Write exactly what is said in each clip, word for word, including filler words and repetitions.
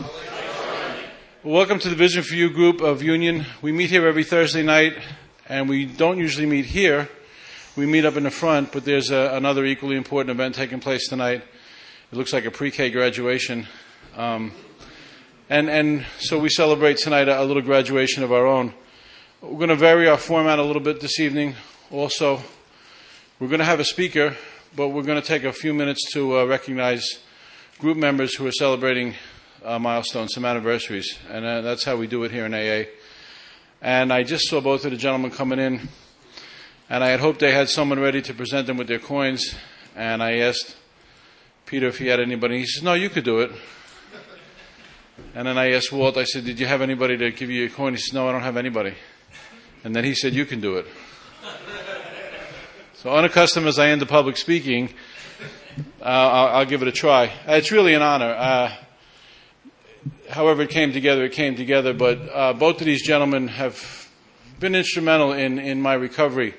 Welcome to the Vision for You group of Union. We meet here every Thursday night, and we don't usually meet here. We meet up in the front, but there's a, another equally important event taking place tonight. It looks like a pre-K graduation. Um, and, and so we celebrate tonight a, a little graduation of our own. We're going to vary our format a little bit this evening. Also, we're going to have a speaker, but we're going to take a few minutes to uh, recognize group members who are celebrating uh, milestones, some anniversaries. And uh, that's how we do it here in A A. And I just saw both of the gentlemen coming in, and I had hoped they had someone ready to present them with their coins. And I asked Peter if he had anybody. He says, no, you could do it. And then I asked Walt, I said, did you have anybody to give you a coin? He said, no, I don't have anybody. And then he said, you can do it. So unaccustomed as I am to public speaking, uh, I'll, I'll give it a try. Uh, it's really an honor. Uh, however it came together, it came together. But uh, both of these gentlemen have been instrumental in, in my recovery.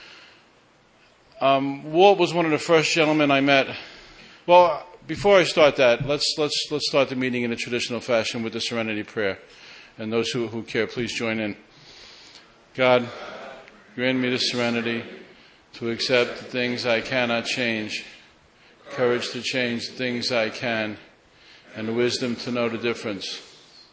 Um, Walt was one of the first gentlemen I met. Well, before I start that, let's let's let's start the meeting in a traditional fashion with the Serenity Prayer. And those who, who care, please join in. God, grant me the serenity to accept the things I cannot change, courage to change the things I can, and the wisdom to know the difference.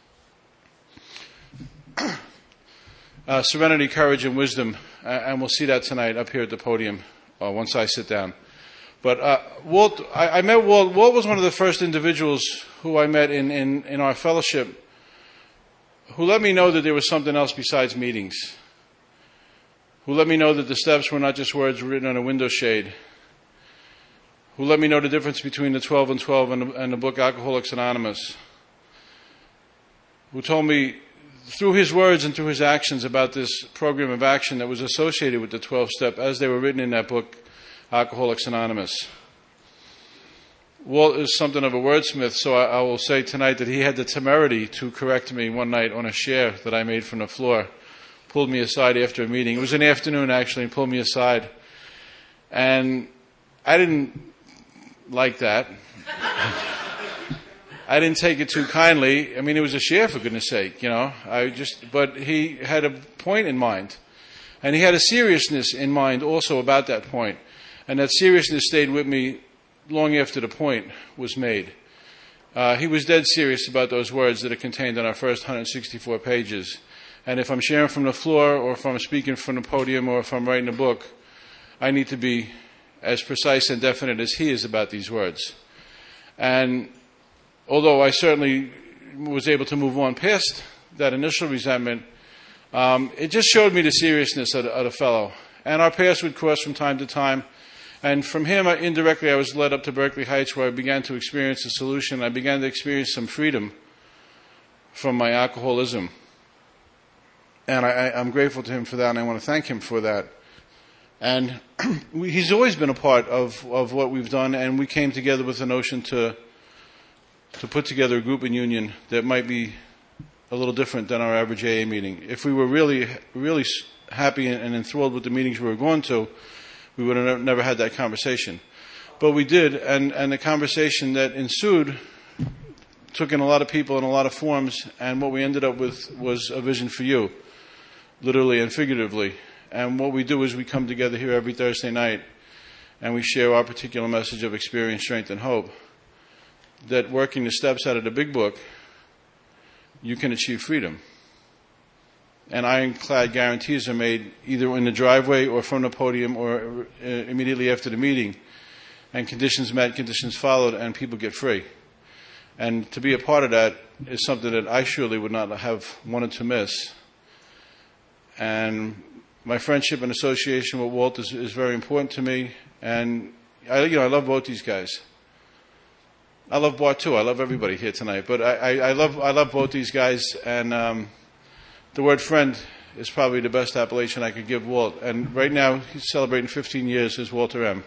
Uh, serenity, courage, and wisdom, uh, and we'll see that tonight up here at the podium uh, once I sit down. But uh, Walt, I, I met Walt. Walt was one of the first individuals who I met in, in, in our fellowship who let me know that there was something else besides meetings, who let me know that the steps were not just words written on a window shade, who let me know the difference between the twelve and twelve and the, and the book Alcoholics Anonymous, who told me through his words and through his actions about this program of action that was associated with the twelve-step as they were written in that book, Alcoholics Anonymous. Walt is something of a wordsmith, so I, I will say tonight that he had the temerity to correct me one night on a share that I made from the floor. Pulled me aside after a meeting. It was an afternoon, actually, and pulled me aside. And I didn't like that. I didn't take it too kindly. I mean, it was a share, for goodness sake, you know. I just, but he had a point in mind. And he had a seriousness in mind also about that point. And that seriousness stayed with me long after the point was made. Uh, he was dead serious about those words that are contained in our first one hundred sixty-four pages. And if I'm sharing from the floor, or if I'm speaking from the podium, or if I'm writing a book, I need to be as precise and definite as he is about these words. And although I certainly was able to move on past that initial resentment, um, it just showed me the seriousness of the, of the fellow. And our paths would cross from time to time. And from him, indirectly, I was led up to Berkeley Heights, where I began to experience a solution. I began to experience some freedom from my alcoholism. And I, I'm grateful to him for that, and I want to thank him for that. And we, he's always been a part of, of what we've done, and we came together with the notion to to put together a group in Union that might be a little different than our average A A meeting. If we were really, really happy and enthralled with the meetings we were going to, we would have never had that conversation. But we did, and, and the conversation that ensued took in a lot of people in a lot of forms, and what we ended up with was a vision for you, literally and figuratively. And what we do is we come together here every Thursday night, and we share our particular message of experience, strength, and hope, that working the steps out of the big book, you can achieve freedom. And ironclad guarantees are made either in the driveway or from the podium or immediately after the meeting. And conditions met, conditions followed, and people get free. And to be a part of that is something that I surely would not have wanted to miss. And my friendship and association with Walt is, is very important to me. And I, you know, I love both these guys. I love Bart too. I love everybody here tonight. But I, I, I love I love both these guys. And um, the word friend is probably the best appellation I could give Walt. And right now he's celebrating fifteen years as Walter M.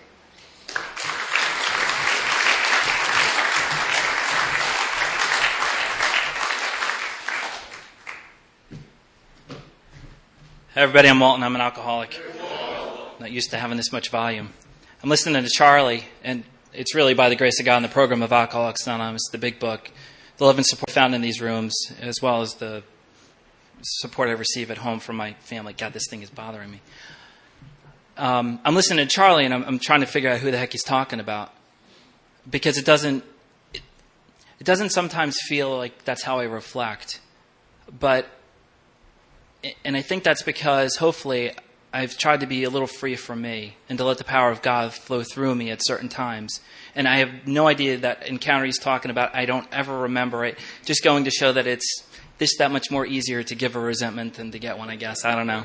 Hey everybody, I'm Walton. I'm an alcoholic. Not used to having this much volume. I'm listening to Charlie, and it's really by the grace of God in the program of Alcoholics Anonymous, the big book, the love and support found in these rooms, as well as the support I receive at home from my family. God, this thing is bothering me. Um, I'm listening to Charlie, and I'm, I'm trying to figure out who the heck he's talking about, because it doesn't it, it doesn't sometimes feel like that's how I reflect. But, and I think that's because, hopefully, I've tried to be a little free from me and to let the power of God flow through me at certain times. And I have no idea that encounter he's talking about. I don't ever remember it. Just going to show that it's this that much more easier to give a resentment than to get one, I guess. I don't know.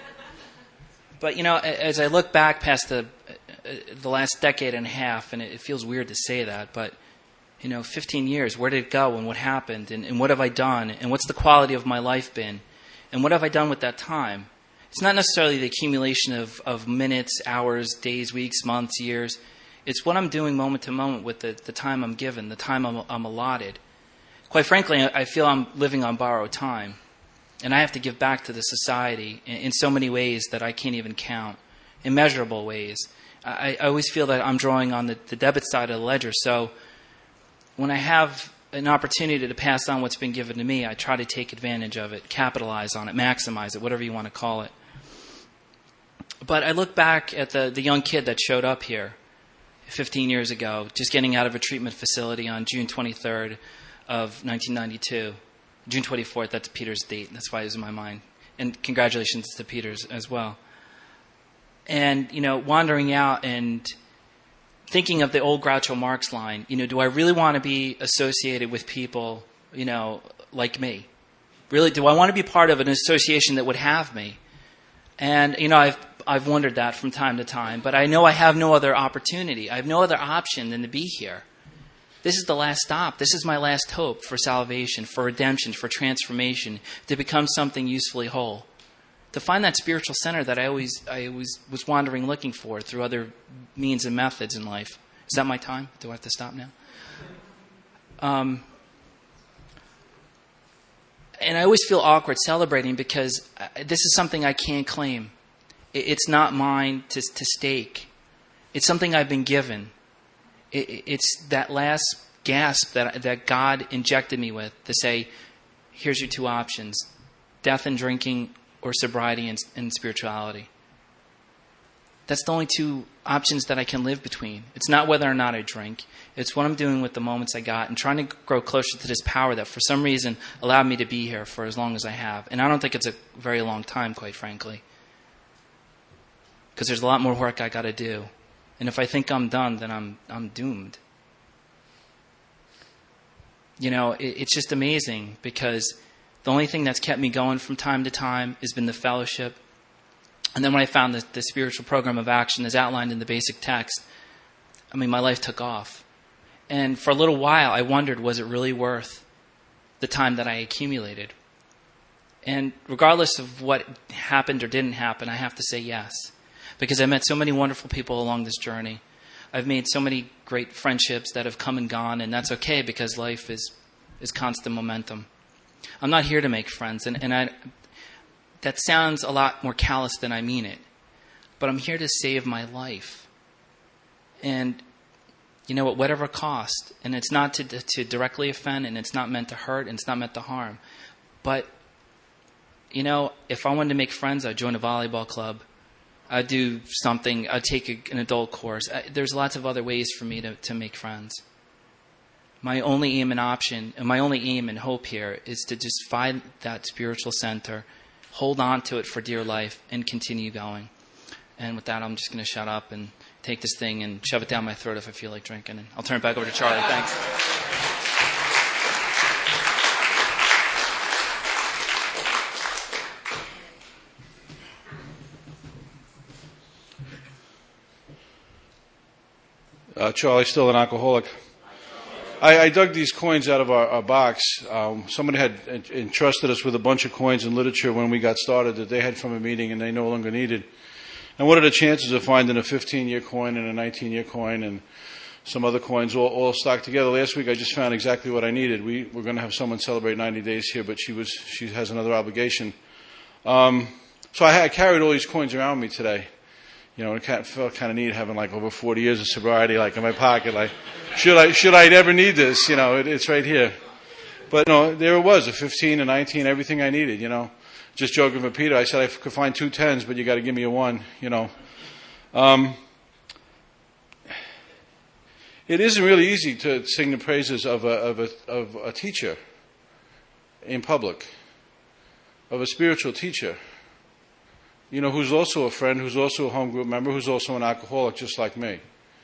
But, you know, as I look back past the the last decade and a half, and it feels weird to say that, but, you know, fifteen years, where did it go and what happened? And, and what have I done? And what's the quality of my life been? And what have I done with that time? It's not necessarily the accumulation of, of minutes, hours, days, weeks, months, years. It's what I'm doing moment to moment with the, the time I'm given, the time I'm, I'm allotted. Quite frankly, I feel I'm living on borrowed time. And I have to give back to the society in, in so many ways that I can't even count, immeasurable ways. I, I always feel that I'm drawing on the, the debit side of the ledger. So when I have an opportunity to pass on what's been given to me, I try to take advantage of it, capitalize on it, maximize it, whatever you want to call it. But I look back at the, the young kid that showed up here fifteen years ago, just getting out of a treatment facility on June twenty-third of nineteen ninety-two. June twenty-fourth, that's Peter's date. That's why it was in my mind. And congratulations to Peter's as well. And, you know, wandering out and thinking of the old Groucho Marx line, you know, do I really want to be associated with people, you know, like me? Really, do I want to be part of an association that would have me? And, you know, I've I've wondered that from time to time, but I know I have no other opportunity. I have no other option than to be here. This is the last stop. This is my last hope for salvation, for redemption, for transformation, to become something usefully whole. To find that spiritual center that I always I always was wandering looking for through other means and methods in life. Is that my time? Do I have to stop now? Um, and I always feel awkward celebrating because this is something I can't claim. It's not mine to, to stake. It's something I've been given. It, it's that last gasp that that God injected me with to say, here's your two options, death and drinking or sobriety and, and spirituality. That's the only two options that I can live between. It's not whether or not I drink. It's what I'm doing with the moments I got and trying to grow closer to this power that for some reason allowed me to be here for as long as I have. And I don't think it's a very long time, quite frankly. Because there's a lot more work I got to do. And if I think I'm done, then I'm I'm doomed. You know, it, it's just amazing because the only thing that's kept me going from time to time has been the fellowship. And then when I found the, the spiritual program of action as outlined in the basic text, I mean, my life took off. And for a little while, I wondered, was it really worth the time that I accumulated? And regardless of what happened or didn't happen, I have to say yes. Because I met so many wonderful people along this journey. I've made so many great friendships that have come and gone, and that's okay because life is, is constant momentum. I'm not here to make friends, and, and I, that sounds a lot more callous than I mean it. But I'm here to save my life. And, you know, at whatever cost. And it's not to, to directly offend, and it's not meant to hurt, and it's not meant to harm. But, you know, if I wanted to make friends, I'd join a volleyball club. I'd do something, I'd take a, an adult course. I, there's lots of other ways for me to, to make friends. My only aim and option, and my only aim and hope here is to just find that spiritual center, hold on to it for dear life, and continue going. And with that, I'm just going to shut up and take this thing and shove it down my throat if I feel like drinking. And I'll turn it back over to Charlie. Thanks. Uh, Charlie's still an alcoholic. I, I dug these coins out of our, our box. Um, somebody had entrusted us with a bunch of coins and literature when we got started that they had from a meeting and they no longer needed. And what are the chances of finding a fifteen-year coin and a nineteen-year coin and some other coins all, all stocked together? Last week I just found exactly what I needed. We were going to have someone celebrate ninety days here, but she was she has another obligation. Um, so I, I carried all these coins around with me today. You know, it felt kind of neat having like over forty years of sobriety, like in my pocket. Like, should I should I ever need this? You know, it, it's right here. But you know, there it was, a fifteen, a nineteen, everything I needed, you know. Just joking with Peter, I said I could find two tens, but you got to give me a one, you know. Um, it isn't really easy to sing the praises of a, of a, of a teacher in public, of a spiritual teacher, you know, who's also a friend, who's also a home group member, who's also an alcoholic just like me.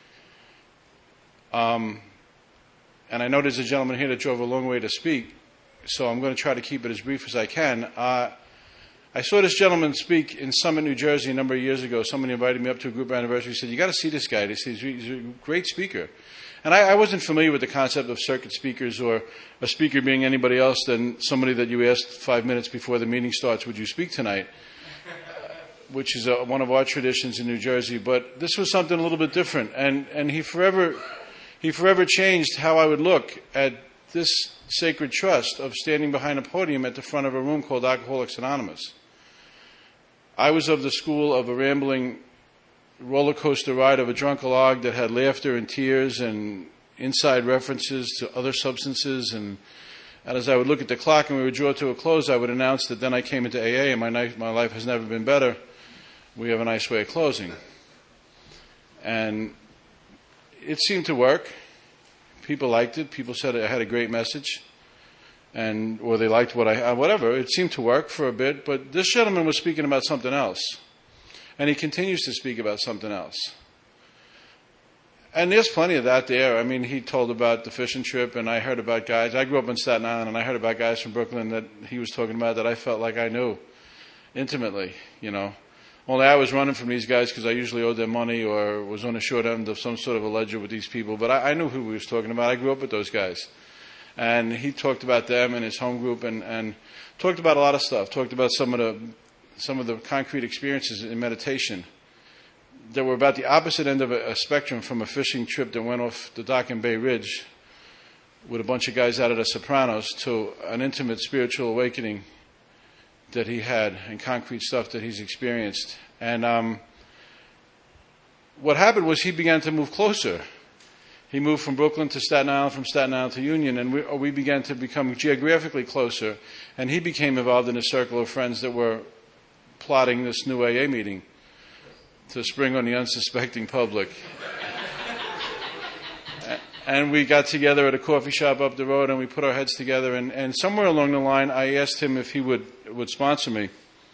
Um, and I know there's a gentleman here that drove a long way to speak, so I'm going to try to keep it as brief as I can. Uh, I saw this gentleman speak in Summit, New Jersey a number of years ago. Somebody invited me up to a group anniversary. He said, you got to see this guy. They said, he's a great speaker. And I, I wasn't familiar with the concept of circuit speakers or a speaker being anybody else than somebody that you asked five minutes before the meeting starts, would you speak tonight? Which is a, one of our traditions in New Jersey. But this was something a little bit different. And, and he forever, he forever changed how I would look at this sacred trust of standing behind a podium at the front of a room called Alcoholics Anonymous. I was of the school of a rambling roller coaster ride of a drunkalog that had laughter and tears and inside references to other substances. And, and as I would look at the clock and we would draw to a close, I would announce that then I came into A A and my, my life has never been better. We have a nice way of closing. And it seemed to work. People liked it. People said I had a great message. And or they liked what I, whatever. It seemed to work for a bit, but this gentleman was speaking about something else. And he continues to speak about something else. And there's plenty of that there. I mean, he told about the fishing trip, and I heard about guys. I grew up in Staten Island, and I heard about guys from Brooklyn that he was talking about that I felt like I knew intimately, you know. Only I was running from these guys because I usually owed them money or was on the short end of some sort of a ledger with these people. But I, I knew who he was talking about. I grew up with those guys. And he talked about them and his home group and, and talked about a lot of stuff. Talked about some of the some of the concrete experiences in meditation that were about the opposite end of a, a spectrum from a fishing trip that went off the dock in Bay Ridge with a bunch of guys out of the Sopranos to an intimate spiritual awakening that he had and concrete stuff that he's experienced. And um, what happened was he began to move closer. He moved from Brooklyn to Staten Island, from Staten Island to Union, and we, we began to become geographically closer. And he became involved in a circle of friends that were plotting this new A A meeting to spring on the unsuspecting public. And we got together at a coffee shop up the road, and we put our heads together. And, and somewhere along the line, I asked him if he would, would sponsor me,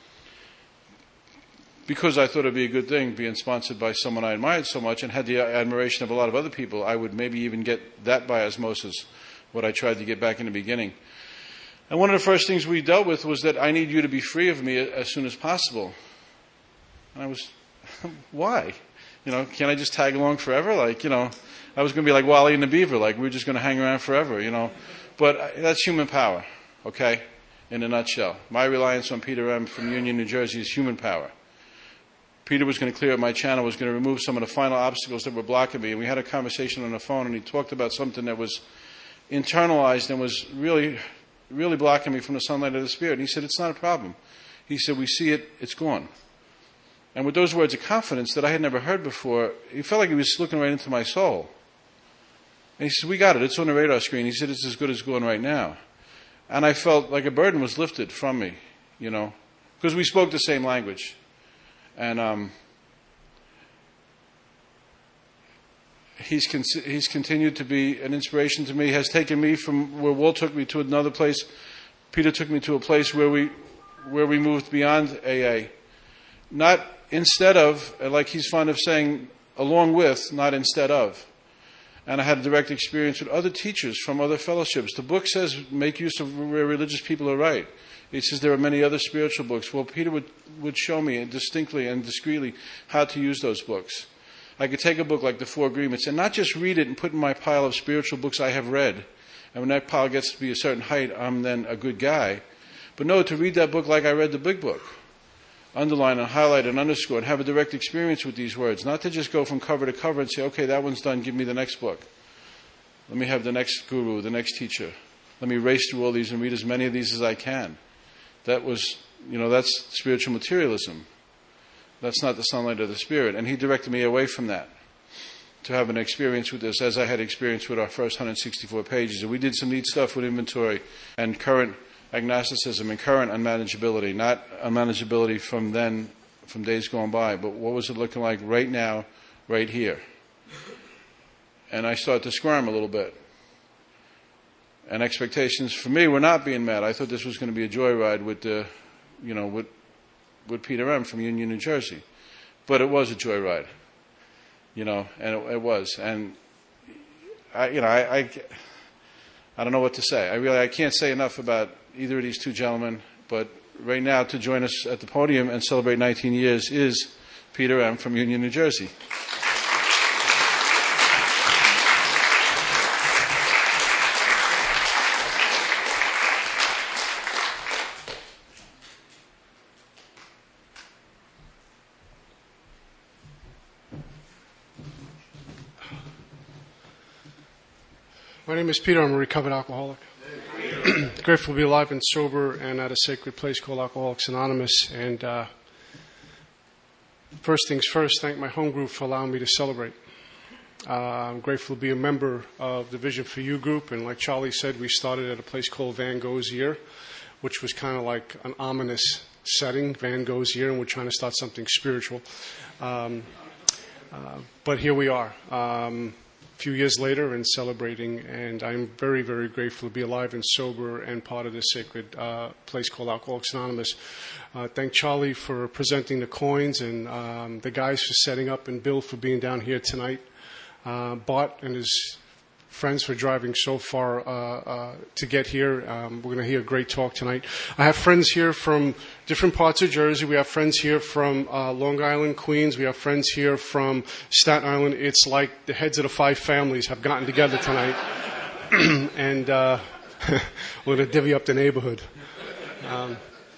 because I thought it would be a good thing, being sponsored by someone I admired so much and had the admiration of a lot of other people. I would maybe even get that by osmosis, what I tried to get back in the beginning. And one of the first things we dealt with was that I need you to be free of me as soon as possible. And I was, why? You know, can't I just tag along forever? Like, you know, I was going to be like Wally and the Beaver, like we're just going to hang around forever, you know. But that's human power, okay, in a nutshell. My reliance on Peter M. from Union, New Jersey is human power. Peter was going to clear up my channel, was going to remove some of the final obstacles that were blocking me. And we had a conversation on the phone, and he talked about something that was internalized and was really, really blocking me from the sunlight of the Spirit. And he said, it's not a problem. He said, we see it, it's gone. And with those words of confidence that I had never heard before, he felt like he was looking right into my soul. And he said, we got it, it's on the radar screen. He said, it's as good as going right now. And I felt like a burden was lifted from me, you know, because we spoke the same language. And um, he's con- he's continued to be an inspiration to me. Has taken me from where Walt took me to another place. Peter took me to a place where we where we moved beyond A A, not instead of, like he's fond of saying, along with, not instead of. And I had a direct experience with other teachers from other fellowships. The book says, make use of where religious people are right. It says there are many other spiritual books. Well, Peter would, would show me distinctly and discreetly how to use those books. I could take a book like The Four Agreements and not just read it and put in my pile of spiritual books I have read. And when that pile gets to be a certain height, I'm then a good guy. But no, to read that book like I read the big book. Underline and highlight and underscore and have a direct experience with these words. Not to just go from cover to cover and say, okay, that one's done, give me the next book. Let me have the next guru, the next teacher. Let me race through all these and read as many of these as I can. That was, you know, that's spiritual materialism. That's not the sunlight of the Spirit. And he directed me away from that. to have an experience with this as I had experience with our first one hundred sixty-four pages. And we did some neat stuff with inventory and current agnosticism and current unmanageability, not unmanageability from then, from days gone by, but what was it looking like right now, right here. And I started to squirm a little bit. And expectations for me were not being met. I thought this was going to be a joyride with the, you know, with with Peter M. from Union, New Jersey. But it was a joyride, you know, and it, it was. And, I, you know, I, I, I don't know what to say. I really, I can't say enough about either of these two gentlemen. But right now, to join us at the podium and celebrate nineteen years is Peter M. from Union, New Jersey. My name is Peter. I'm a recovered alcoholic. Grateful to be alive and sober and at a sacred place called Alcoholics Anonymous. And uh, first things first, thank my home group for allowing me to celebrate. Uh, I'm grateful to be a member of the Vision for You group. And like Charlie said, we started at a place called Van Gogh's Year, which was kind of like an ominous setting, Van Gogh's Year, and we're trying to start something spiritual. Um, uh, but here we are. Um, few years later and celebrating, and I'm very, very grateful to be alive and sober and part of this sacred uh, place called Alcoholics Anonymous. Uh, thank Charlie for presenting the coins and um, the guys for setting up and Bill for being down here tonight. Uh, Bart and his friends for driving so far uh, uh, to get here. Um, we're going to hear a great talk tonight. I have friends here from different parts of Jersey. We have friends here from uh, Long Island, Queens. We have friends here from Staten Island. It's like the heads of the five families have gotten together tonight. and uh, we're going to divvy up the neighborhood. Um,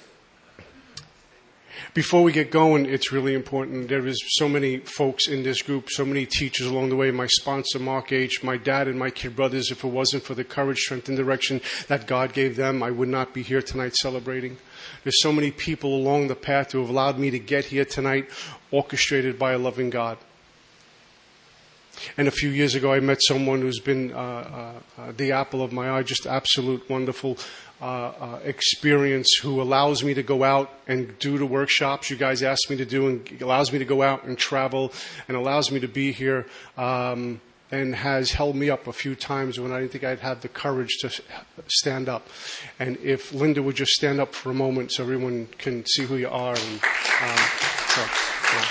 Before we get going, it's really important. There is so many folks in this group, so many teachers along the way. My sponsor, Mark H., my dad and my kid brothers. If it wasn't for the courage, strength, and direction that God gave them, I would not be here tonight celebrating. There's so many people along the path who have allowed me to get here tonight, orchestrated by a loving God. And a few years ago, I met someone who's been uh, uh, uh, the apple of my eye, just absolute wonderful uh, uh, experience, who allows me to go out and do the workshops you guys asked me to do, and allows me to go out and travel, and allows me to be here, um, and has held me up a few times when I didn't think I'd have the courage to stand up. And if Linda would just stand up for a moment so everyone can see who you are. And, um, so, yeah.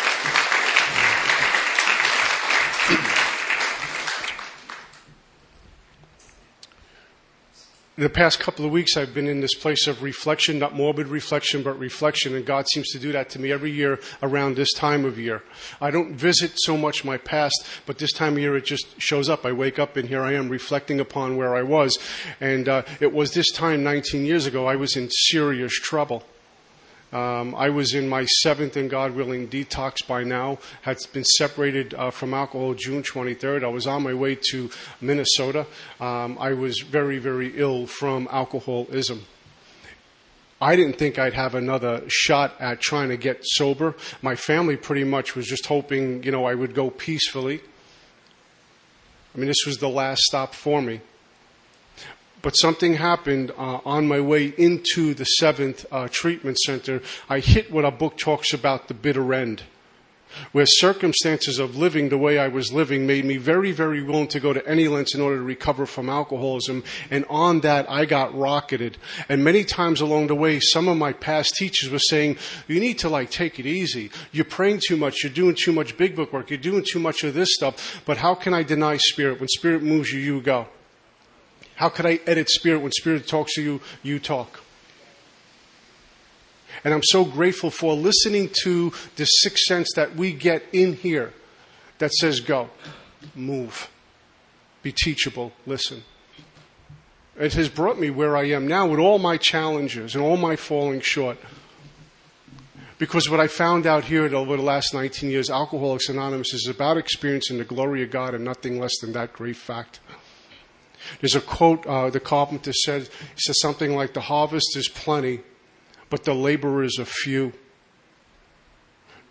In the past couple of weeks, I've been in this place of reflection, not morbid reflection, but reflection, and God seems to do that to me every year around this time of year. I don't visit so much my past, but this time of year it just shows up. I wake up and here I am reflecting upon where I was. And uh, it was this time nineteen years ago, I was in serious trouble. Um, I was in my seventh and God willing detox by now, had been separated uh, from alcohol June twenty-third. I was on my way to Minnesota. Um, I was very, very ill from alcoholism. I didn't think I'd have another shot at trying to get sober. My family pretty much was just hoping, you know, I would go peacefully. I mean, this was the last stop for me. But something happened uh, on my way into the seventh uh, treatment center. I hit what our book talks about, the bitter end, where circumstances of living the way I was living made me very, very willing to go to any lengths in order to recover from alcoholism. And on that, I got rocketed. And many times along the way, some of my past teachers were saying, you need to like take it easy. You're praying too much. You're doing too much big book work. You're doing too much of this stuff. But how can I deny Spirit? When Spirit moves you, you go. How could I edit Spirit? When Spirit talks to you, you talk. And I'm so grateful for listening to the sixth sense that we get in here that says go, move, be teachable, listen. It has brought me where I am now with all my challenges and all my falling short. Because what I found out here over the last nineteen years, Alcoholics Anonymous is about experiencing the glory of God and nothing less than that great fact. There's a quote uh, the carpenter said, he says something like, the harvest is plenty, but the laborers are few.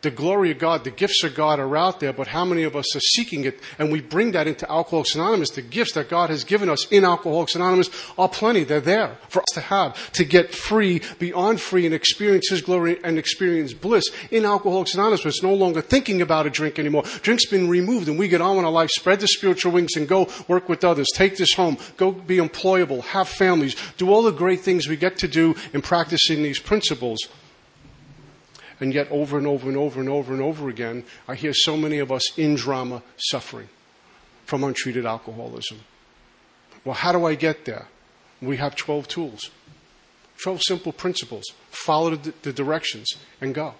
The glory of God, the gifts of God are out there, but how many of us are seeking it? And we bring that into Alcoholics Anonymous. The gifts that God has given us in Alcoholics Anonymous are plenty. They're there for us to have, to get free, beyond free, and experience His glory and experience bliss. In Alcoholics Anonymous, it's no longer thinking about a drink anymore. Drink's been removed, and we get on with our life, spread the spiritual wings, and go work with others. Take this home. Go be employable. Have families. Do all the great things we get to do in practicing these principles. And yet over and over and over and over and over again, I hear so many of us in drama suffering from untreated alcoholism. Well, how do I get there? We have twelve tools, twelve simple principles. Follow the, the directions and go.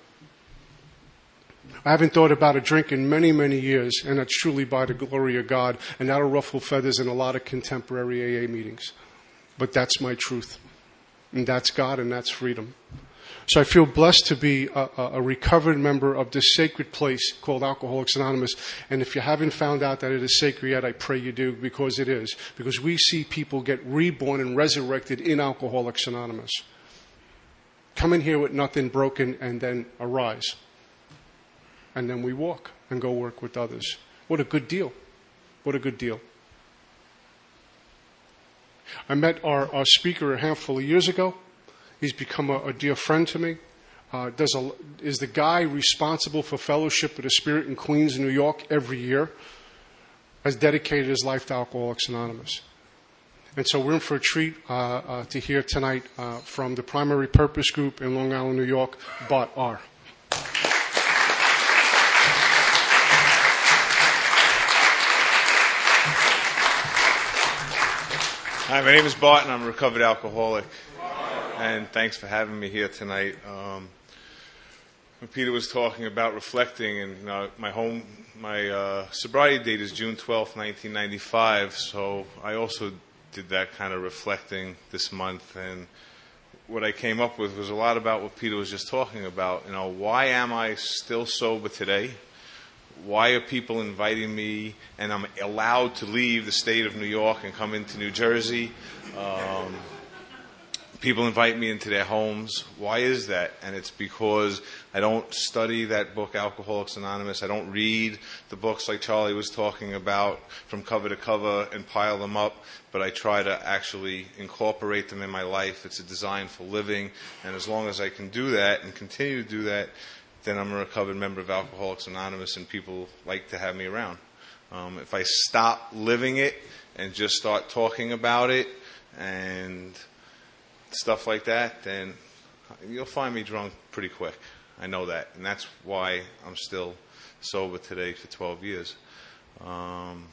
I haven't thought about a drink in many, many years, and that's truly by the glory of God, and that'll ruffle feathers in a lot of contemporary A A meetings. But that's my truth, and that's God, and that's freedom. So I feel blessed to be a, a recovered member of this sacred place called Alcoholics Anonymous. And if you haven't found out that it is sacred yet, I pray you do, because it is. Because we see people get reborn and resurrected in Alcoholics Anonymous. Come in here with nothing broken and then arise. And then we walk and go work with others. What a good deal. What a good deal. I met our, our speaker a handful of years ago. He's become a, a dear friend to me. Uh, does a, is the guy responsible for Fellowship of the Spirit in Queens, New York, every year. Has dedicated his life to Alcoholics Anonymous. And so we're in for a treat uh, uh, to hear tonight uh, from the Primary Purpose Group in Long Island, New York, Bart R. Hi, my name is Bart, and I'm a recovered alcoholic. And thanks for having me here tonight. Um, when Peter was talking about reflecting, and you know, my home, my uh, sobriety date is June twelfth, nineteen ninety-five. So I also did that kind of reflecting this month, and what I came up with was a lot about what Peter was just talking about. You know, why am I still sober today? Why are people inviting me, and I'm allowed to leave the state of New York and come into New Jersey? Um, people invite me into their homes. Why is that? And it's because I don't study that book, Alcoholics Anonymous. I don't read the books like Charlie was talking about from cover to cover and pile them up, but I try to actually incorporate them in my life. It's a design for living, and as long as I can do that and continue to do that, then I'm a recovered member of Alcoholics Anonymous, and people like to have me around. Um, if I stop living it and just start talking about it and stuff like that, then you'll find me drunk pretty quick. I know that, and that's why I'm still sober today for twelve years. Um,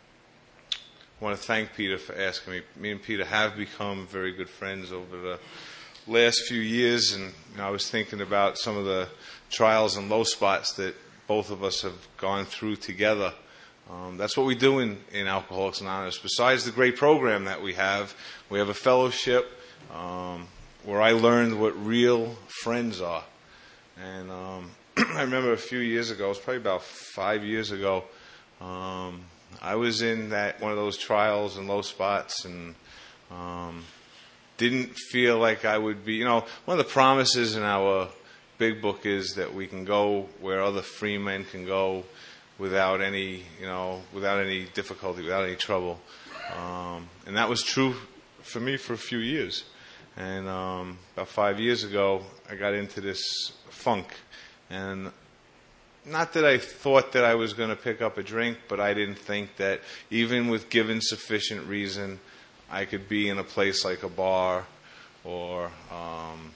I want to thank Peter for asking me. Me and Peter have become very good friends over the last few years, and you know, I was thinking about some of the trials and low spots that both of us have gone through together. Um, that's what we do in, in Alcoholics Anonymous. Besides the great program that we have, we have a fellowship um, where I learned what real friends are. And um, I remember a few years ago, it was probably about five years ago, um, I was in that one of those trials and low spots, and um, didn't feel like I would be, you know, one of the promises in our big book is that we can go where other free men can go without any, you know, without any difficulty, without any trouble. Um, and that was true for me for a few years. And um, about five years ago, I got into this funk. And not that I thought that I was going to pick up a drink, but I didn't think that even with given sufficient reason, I could be in a place like a bar, or um,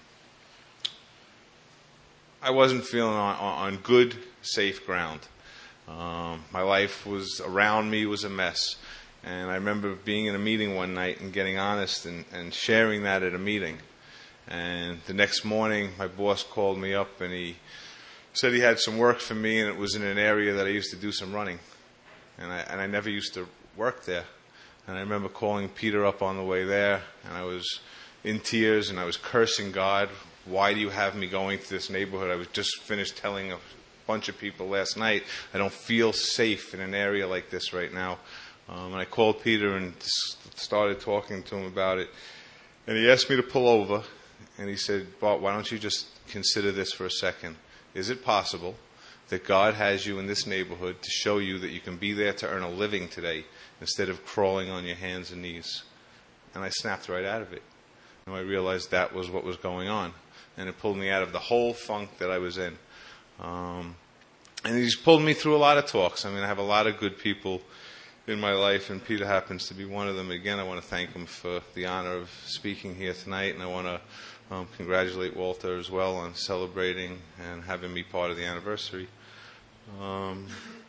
I wasn't feeling on, on good, safe ground. Um, my life was around me was a mess, and I remember being in a meeting one night and getting honest and, and sharing that at a meeting. And the next morning, my boss called me up and he said he had some work for me, and it was in an area that I used to do some running, and I and I never used to work there. And I remember calling Peter up on the way there, and I was in tears, and I was cursing God. Why do you have me going to this neighborhood? I was just finished telling a bunch of people last night, I don't feel safe in an area like this right now. Um, and I called Peter and started talking to him about it. And he asked me to pull over, and he said, Bart, why don't you just consider this for a second? is it possible that God has you in this neighborhood to show you that you can be there to earn a living today instead of crawling on your hands and knees? And I snapped right out of it. And I realized that was what was going on. And it pulled me out of the whole funk that I was in. Um, and he's pulled me through a lot of talks. I mean, I have a lot of good people in my life, and Peter happens to be one of them. Again, I want to thank him for the honor of speaking here tonight, and I want to um, congratulate Walter as well on celebrating and having me part of the anniversary. Um,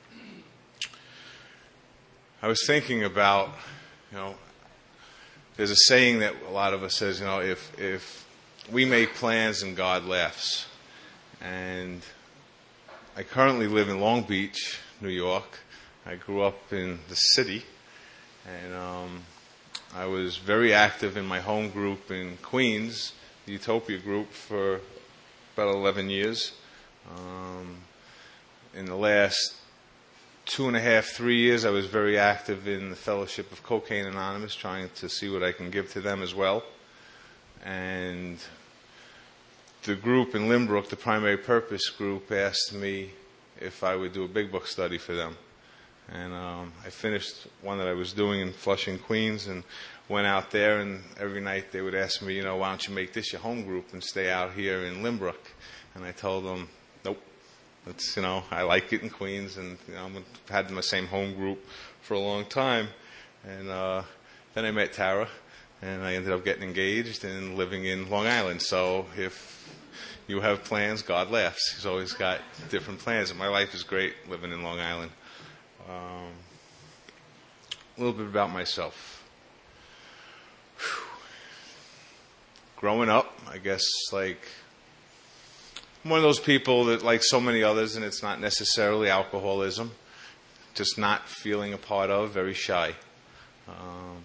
I was thinking about, you know, there's a saying that a lot of us says, you know, if if we make plans and God laughs. And I currently live in Long Beach, New York. I grew up in the city, and um, I was very active in my home group in Queens, the Utopia group, for about eleven years. Um, in the last two and a half, three years, I was very active in the Fellowship of Cocaine Anonymous, trying to see what I can give to them as well. And the group in Lynbrook, the Primary Purpose group, asked me if I would do a big book study for them. And um, I finished one that I was doing in Flushing, Queens, and went out there, and every night they would ask me, you know, why don't you make this your home group and stay out here in Lynbrook? And I told them, nope. It's, you know, I like it in Queens, and you know, I've had my same home group for a long time. And uh, then I met Tara, and I ended up getting engaged and living in Long Island. So if you have plans, God laughs. He's always got different plans, and my life is great living in Long Island. Um, a little bit about myself. Whew. Growing up, I guess, like, I'm one of those people that, like so many others, and it's not necessarily alcoholism, just not feeling a part of, very shy. Um,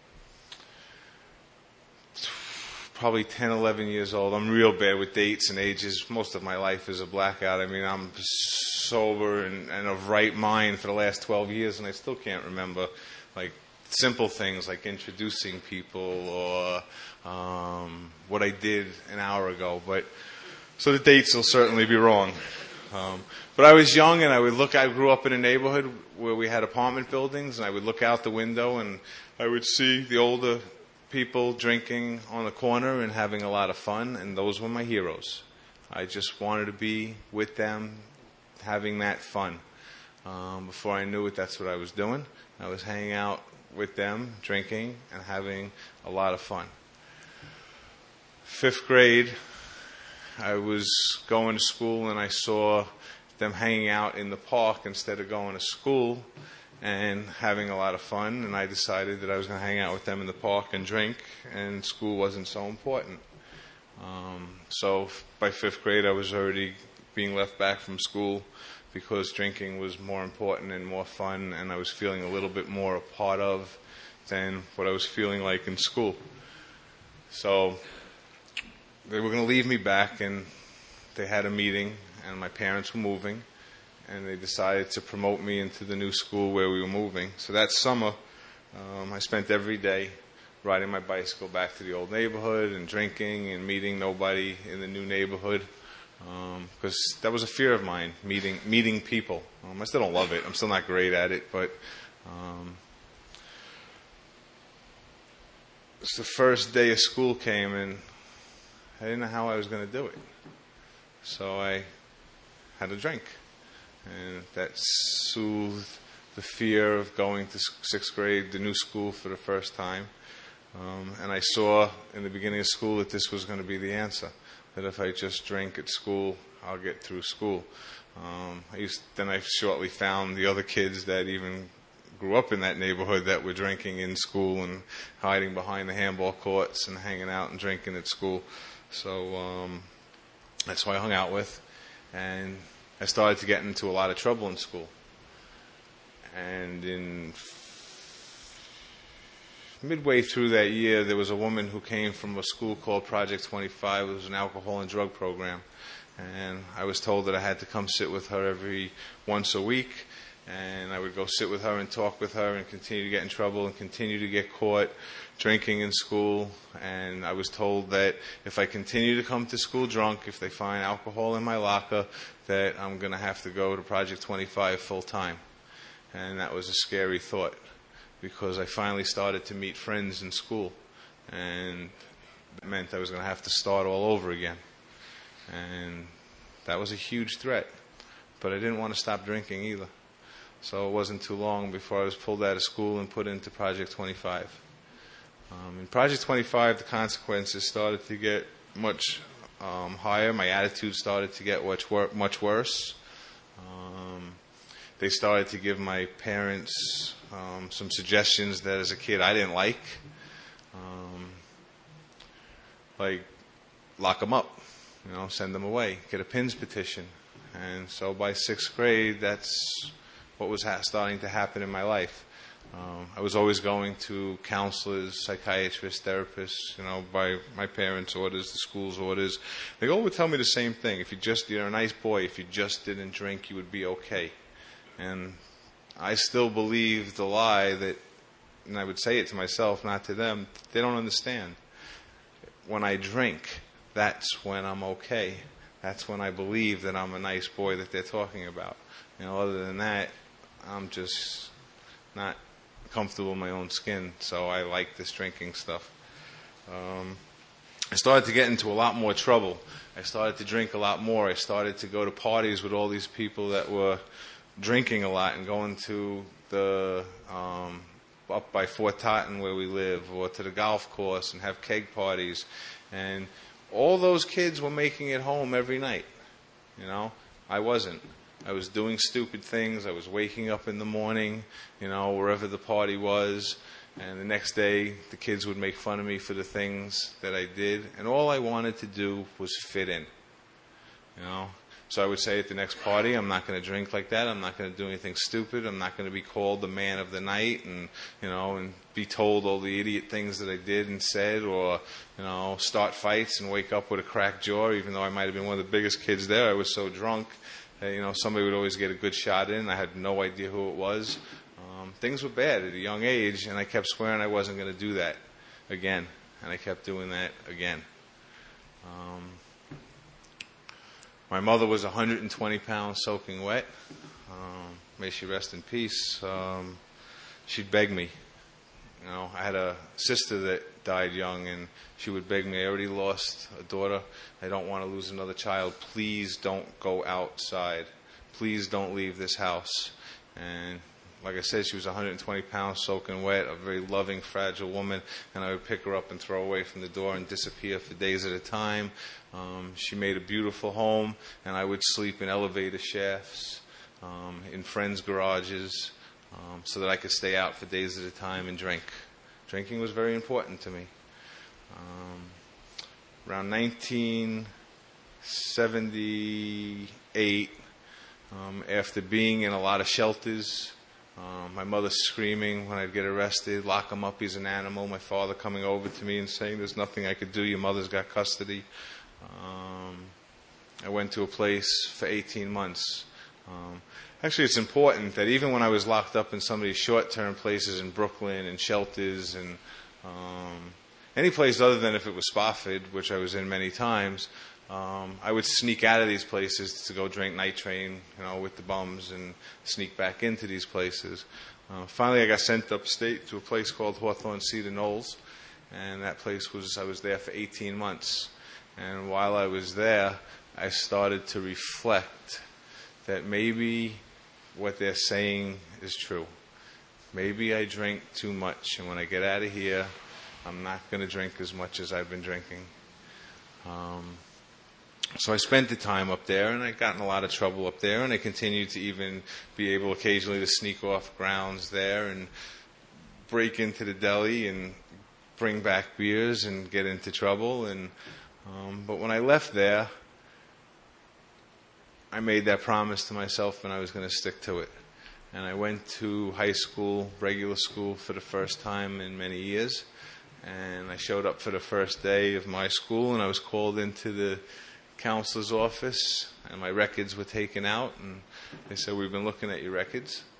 probably ten, eleven years old. I'm real bad with dates and ages. Most of my life is a blackout. I mean, I'm sober and, and of right mind for the last twelve years, and I still can't remember, like, simple things like introducing people or um, what I did an hour ago. But so the dates will certainly be wrong. Um, but I was young, and I would look, I grew up in a neighborhood where we had apartment buildings, and I would look out the window, and I would see the older people drinking on the corner and having a lot of fun, and those were my heroes. I just wanted to be with them, having that fun. Um, before I knew it, that's what I was doing. I was hanging out with them, drinking, and having a lot of fun. Fifth grade, I was going to school, and I saw them hanging out in the park instead of going to school and having a lot of fun, and I decided that I was going to hang out with them in the park and drink, and school wasn't so important. Um, so by fifth grade, I was already being left back from school because drinking was more important and more fun, and I was feeling a little bit more a part of than what I was feeling like in school. So they were going to leave me back, and they had a meeting, and my parents were moving, and they decided to promote me into the new school where we were moving. So that summer, um, I spent every day riding my bicycle back to the old neighborhood and drinking and meeting nobody in the new neighborhood, because um, that was a fear of mine, meeting meeting people. Um, I still don't love it. I'm still not great at it, but um, it's the first day of school came, and I didn't know how I was going to do it. So I had a drink. And that soothed the fear of going to sixth grade, the new school, for the first time. Um, and I saw in the beginning of school that this was going to be the answer, that if I just drink at school, I'll get through school. Um, I used, then I shortly found the other kids that even grew up in that neighborhood that were drinking in school and hiding behind the handball courts and hanging out and drinking at school. So um, that's who I hung out with. And I started to get into a lot of trouble in school. And in midway through that year, there was a woman who came from a school called Project twenty-five. It was an alcohol and drug program. And I was told that I had to come sit with her every once a week And I would go sit with her and talk with her and continue to get in trouble and continue to get caught drinking in school. And I was told that if I continue to come to school drunk, if they find alcohol in my locker, that I'm going to have to go to Project twenty-five full time. And that was a scary thought, because I finally started to meet friends in school. And it meant I was going to have to start all over again. And that was a huge threat. But I didn't want to stop drinking either. So it wasn't too long before I was pulled out of school and put into Project twenty-five. Um, in Project twenty-five, the consequences started to get much um, higher. My attitude started to get much, wor- much worse. Um, they started to give my parents um, some suggestions that as a kid I didn't like. Um, like, lock them up, you know, send them away, get a PINS petition. And so by sixth grade, that's what was ha- starting to happen in my life. Um, I was always going to counselors, psychiatrists, therapists, you know, by my parents' orders, the school's orders. They all would tell me the same thing. If you just, you're a nice boy, if you just didn't drink, you would be okay. And I still believe the lie that, and I would say it to myself, not to them, they don't understand. When I drink, that's when I'm okay. That's when I believe that I'm a nice boy that they're talking about. You know, other than that, I'm just not comfortable in my own skin, so I like this drinking stuff. Um, I started to get into a lot more trouble. I started to drink a lot more. I started to go to parties with all these people that were drinking a lot and going to the um, up by Fort Totten where we live, or to the golf course and have keg parties. And all those kids were making it home every night. You know, I wasn't. I was doing stupid things. I was waking up in the morning, you know, wherever the party was. And the next day, the kids would make fun of me for the things that I did. And all I wanted to do was fit in, you know. So I would say at the next party, I'm not going to drink like that. I'm not going to do anything stupid. I'm not going to be called the man of the night and, you know, and be told all the idiot things that I did and said, or, you know, start fights and wake up with a cracked jaw, even though I might have been one of the biggest kids there. I was so drunk. You know, somebody would always get a good shot in. I had no idea who it was. Um, things were bad at a young age, and I kept swearing I wasn't going to do that again. And I kept doing that again. Um, my mother was one hundred twenty pounds soaking wet. Um, may she rest in peace. Um, she'd beg me. You know, I had a sister that died young, and she would beg me. I already lost a daughter. I don't want to lose another child. Please don't go outside. Please don't leave this house. And like I said, she was one hundred twenty pounds, soaking wet, a very loving, fragile woman. And I would pick her up and throw her away from the door and disappear for days at a time. Um, she made a beautiful home, and I would sleep in elevator shafts, um, in friends' garages, um, so that I could stay out for days at a time and drink. Drinking was very important to me. Um, around nineteen seventy-eight, um, after being in a lot of shelters, um, my mother screaming when I'd get arrested, lock him up, he's an animal, my father coming over to me and saying, there's nothing I could do, your mother's got custody. Um, I went to a place for eighteen months. Um, actually, it's important that even when I was locked up in some of these short-term places in Brooklyn and shelters and um, any place other than if it was Spofford, which I was in many times, um, I would sneak out of these places to go drink night train, you know, with the bums and sneak back into these places. Uh, finally, I got sent upstate to a place called Hawthorne Cedar Knolls, and that place was, I was there for eighteen months. And while I was there, I started to reflect that maybe what they're saying is true. Maybe I drink too much, and when I get out of here, I'm not going to drink as much as I've been drinking. Um, so I spent the time up there, and I got in a lot of trouble up there, and I continued to even be able occasionally to sneak off grounds there and break into the deli and bring back beers and get into trouble. And um, but when I left there, I made that promise to myself, and I was going to stick to it. And I went to high school, regular school, for the first time in many years. And I showed up for the first day of my school, and I was called into the counselor's office, and my records were taken out. And they said, we've been looking at your records,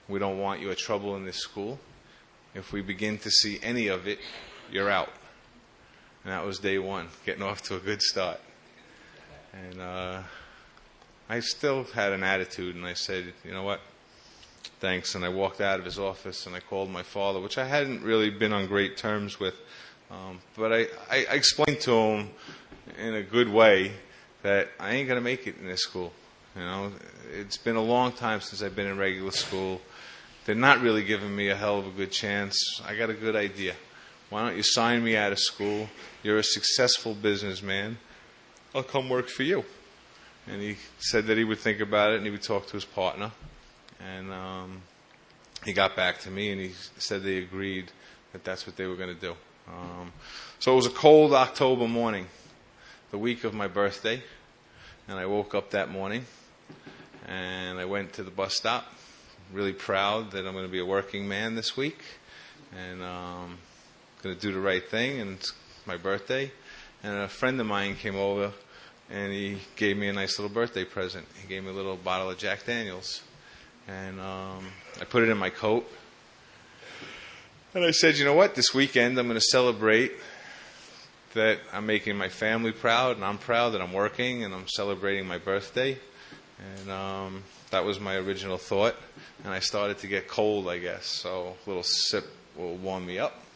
We don't want your trouble in this school. If we begin to see any of it, you're out. And that was day one, getting off to a good start. And uh, I still had an attitude, and I said, you know what, thanks. And I walked out of his office, and I called my father, which I hadn't really been on great terms with. Um, but I, I, I explained to him in a good way that I ain't going to make it in this school. You know, it's been a long time since I've been in regular school. They're not really giving me a hell of a good chance. I got a good idea. Why don't you sign me out of school? You're a successful businessman. I'll come work for you. And he said that he would think about it, and he would talk to his partner. And um, he got back to me, and he said they agreed that that's what they were going to do. Um, so it was a cold October morning, the week of my birthday. And I woke up that morning, and I went to the bus stop. Really proud that I'm going to be a working man this week, and um, going to do the right thing, and it's my birthday. And a friend of mine came over, and he gave me a nice little birthday present. He gave me a little bottle of Jack Daniels, and um, I put it in my coat. And I said, you know what, this weekend I'm going to celebrate that I'm making my family proud, and I'm proud that I'm working, and I'm celebrating my birthday. And um, that was my original thought. And I started to get cold, I guess. So a little sip will warm me up.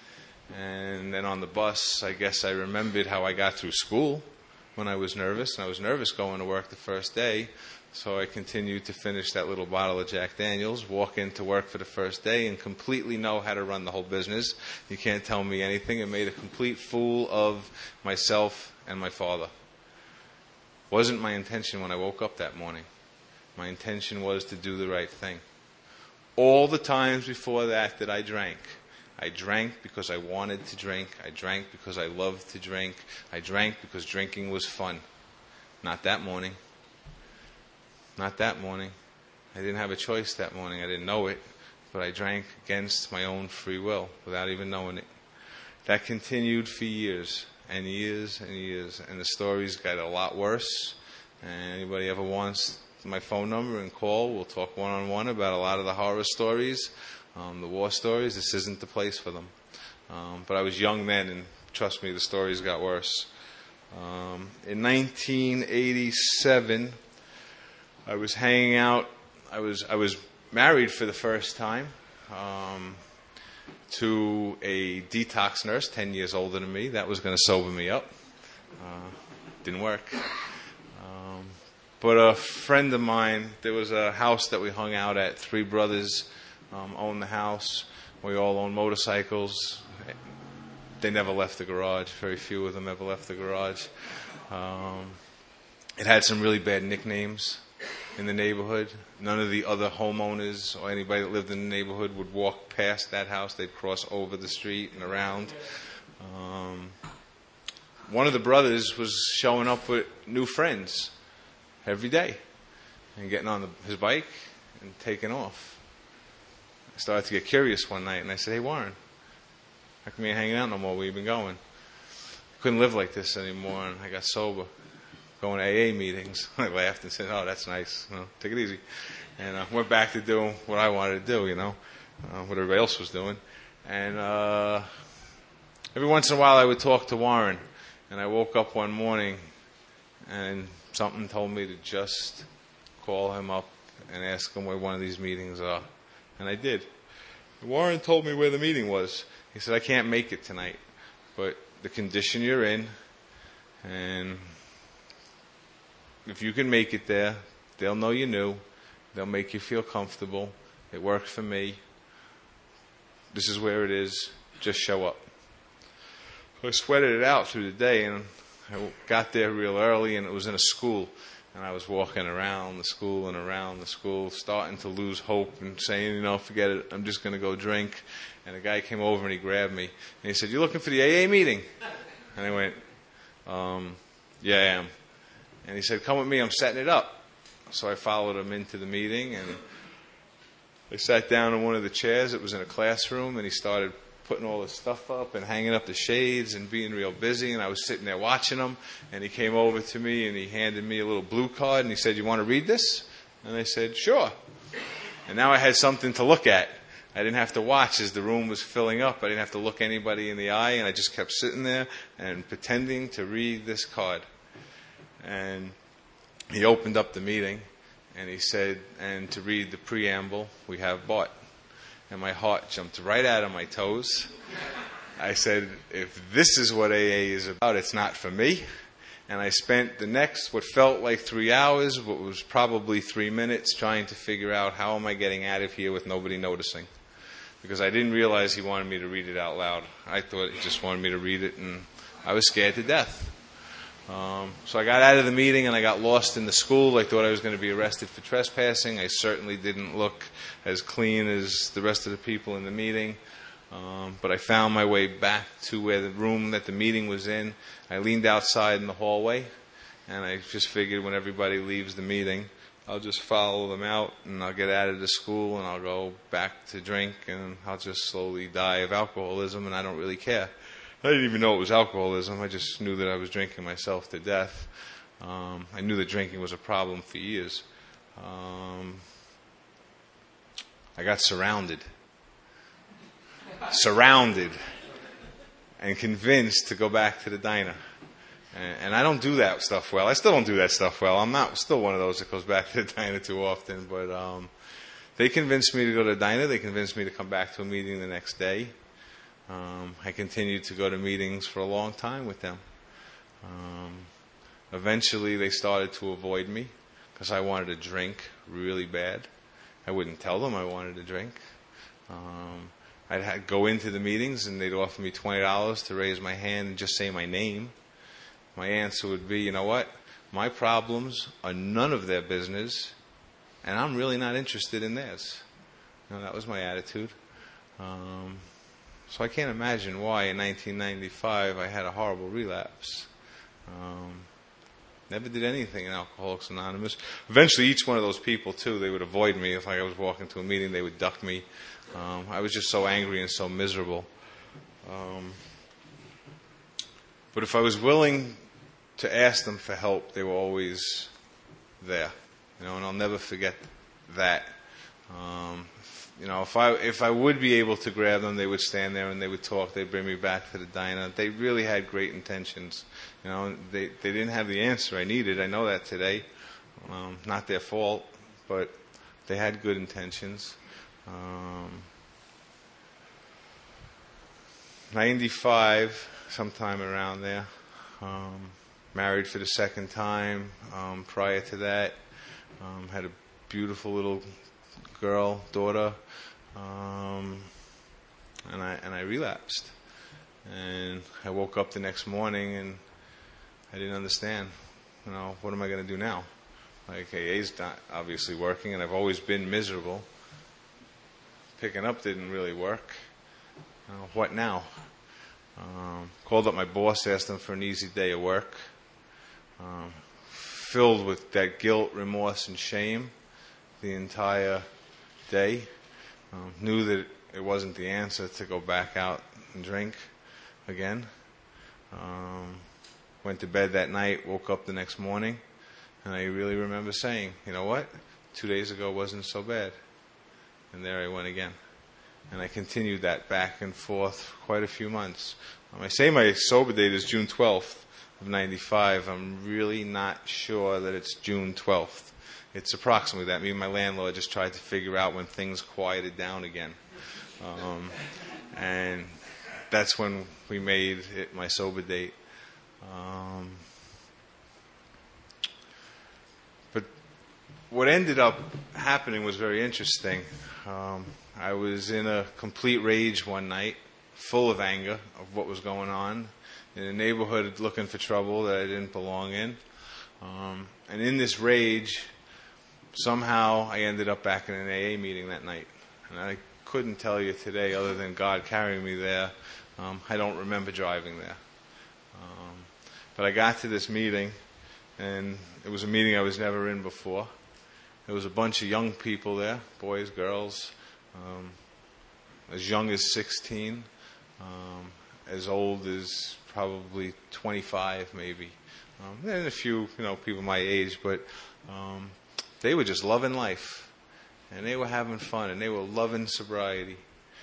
And then on the bus, I guess I remembered how I got through school when I was nervous. And I was nervous going to work the first day. So I continued to finish that little bottle of Jack Daniels, walk into work for the first day, and completely know how to run the whole business. You can't tell me anything. It made a complete fool of myself and my father. Wasn't my intention when I woke up that morning. My intention was to do the right thing. All the times before that that I drank, I drank because I wanted to drink. I drank because I loved to drink. I drank because drinking was fun. Not that morning. Not that morning. I didn't have a choice that morning. I didn't know it, but I drank against my own free will without even knowing it. That continued for years and years and years, and the stories got a lot worse. And anybody ever wants my phone number and call, we'll talk one-on-one about a lot of the horror stories, um, the war stories. This isn't the place for them. Um, but I was young then, and trust me, the stories got worse. Um, in nineteen eighty-seven, I was hanging out. I was I was married for the first time um, to a detox nurse, ten years older than me. That was going to sober me up. Uh, didn't work. Um, but a friend of mine, there was a house that we hung out at. Three brothers um, owned the house. We all owned motorcycles. They never left the garage. Very few of them ever left the garage. Um, it had some really bad nicknames in the neighborhood. None of the other homeowners or anybody that lived in the neighborhood would walk past that house. They'd cross over the street and around. Um, one of the brothers was showing up with new friends every day and getting on the, his bike and taking off. I started to get curious one night, and I said, "Hey, Warren, how come you ain't hanging out no more? Where you been going?" I couldn't live like this anymore, and I got sober. Going to A A meetings. I laughed and said, "Oh, that's nice. You know, take it easy." And I uh, went back to doing what I wanted to do, you know, uh, what everybody else was doing. And uh, every once in a while I would talk to Warren. And I woke up one morning and something told me to just call him up and ask him where one of these meetings are. And I did. Warren told me where the meeting was. He said, "I can't make it tonight, but the condition you're in, and if you can make it there, they'll know you knew. They'll make you feel comfortable. It worked for me. This is where it is. Just show up." So I sweated it out through the day, and I got there real early, and it was in a school. And I was walking around the school and around the school, starting to lose hope and saying, you know, forget it, I'm just going to go drink. And a guy came over and he grabbed me. And he said, "You looking for the A A meeting?" And I went, um, "Yeah, I am." And he said, "Come with me, I'm setting it up." So I followed him into the meeting, and I sat down in one of the chairs. It was in a classroom, and he started putting all his stuff up and hanging up the shades and being real busy. And I was sitting there watching him, and he came over to me, and he handed me a little blue card, and he said, "You want to read this?" And I said, "Sure." And now I had something to look at. I didn't have to watch as the room was filling up. I didn't have to look anybody in the eye, and I just kept sitting there and pretending to read this card. And he opened up the meeting, and he said, and to read the preamble, we have Bart. And my heart jumped right out of my toes. I said, if this is what A A is about, it's not for me. And I spent the next, what felt like three hours, what was probably three minutes, trying to figure out how am I getting out of here with nobody noticing. Because I didn't realize he wanted me to read it out loud. I thought he just wanted me to read it, and I was scared to death. Um, so I got out of the meeting, and I got lost in the school. I thought I was going to be arrested for trespassing. I certainly didn't look as clean as the rest of the people in the meeting. Um, but I found my way back to where the room that the meeting was in. I leaned outside in the hallway, and I just figured when everybody leaves the meeting, I'll just follow them out, and I'll get out of the school, and I'll go back to drink, and I'll just slowly die of alcoholism, and I don't really care. I didn't even know it was alcoholism. I just knew that I was drinking myself to death. Um, I knew that drinking was a problem for years. Um, I got surrounded. surrounded and convinced to go back to the diner. And, and I don't do that stuff well. I still don't do that stuff well. I'm not still one of those that goes back to the diner too often. But um, they convinced me to go to the diner. They convinced me to come back to a meeting the next day. Um, I continued to go to meetings for a long time with them. Um, eventually, they started to avoid me because I wanted to drink really bad. I wouldn't tell them I wanted to drink. Um, I'd have, go into the meetings, and they'd offer me twenty dollars to raise my hand and just say my name. My answer would be, you know what? My problems are none of their business, and I'm really not interested in theirs. You know, that was my attitude. Um, so I can't imagine why in nineteen ninety-five I had a horrible relapse. Um, never did anything in Alcoholics Anonymous. Eventually, each one of those people, too, they would avoid me. If I was walking to a meeting, they would duck me. Um, I was just so angry and so miserable. Um, but if I was willing to ask them for help, they were always there. You know, and I'll never forget that. Um, you know, if I if I would be able to grab them, they would stand there and they would talk. They'd bring me back to the diner. They really had great intentions. You know, they they didn't have the answer I needed. I know that today. Um, not their fault, but they had good intentions. Um, ninety-five, sometime around there. Um, married for the second time. Um, prior to that, um, had a beautiful little girl, daughter, um, and I and I relapsed. And I woke up the next morning and I didn't understand. You know, what am I going to do now? Like, A A's not obviously working, and I've always been miserable. Picking up didn't really work. You know, what now? Um, called up my boss, asked him for an easy day of work. Um, filled with that guilt, remorse, and shame the entire day. Um, knew that it wasn't the answer to go back out and drink again. Um, went to bed that night, woke up the next morning, and I really remember saying, you know what? Two days ago wasn't so bad. And there I went again. And I continued that back and forth for quite a few months. Um, I say my sober date is June twelfth of ninety-five. I'm really not sure that it's June twelfth. It's approximately that. Me and my landlord just tried to figure out when things quieted down again. Um, and that's when we made it my sober date. Um, but what ended up happening was very interesting. Um, I was in a complete rage one night, full of anger of what was going on, in a neighborhood looking for trouble that I didn't belong in. Um, and in this rage, somehow I ended up back in an A A meeting that night. And I couldn't tell you today, other than God carrying me there. Um, I don't remember driving there. Um, but I got to this meeting, and it was a meeting I was never in before. There was a bunch of young people there, boys, girls, um, as young as sixteen, um, as old as probably twenty-five maybe. Um, and a few, you know, people my age, but um, they were just loving life. and they were having fun, and they were loving sobriety.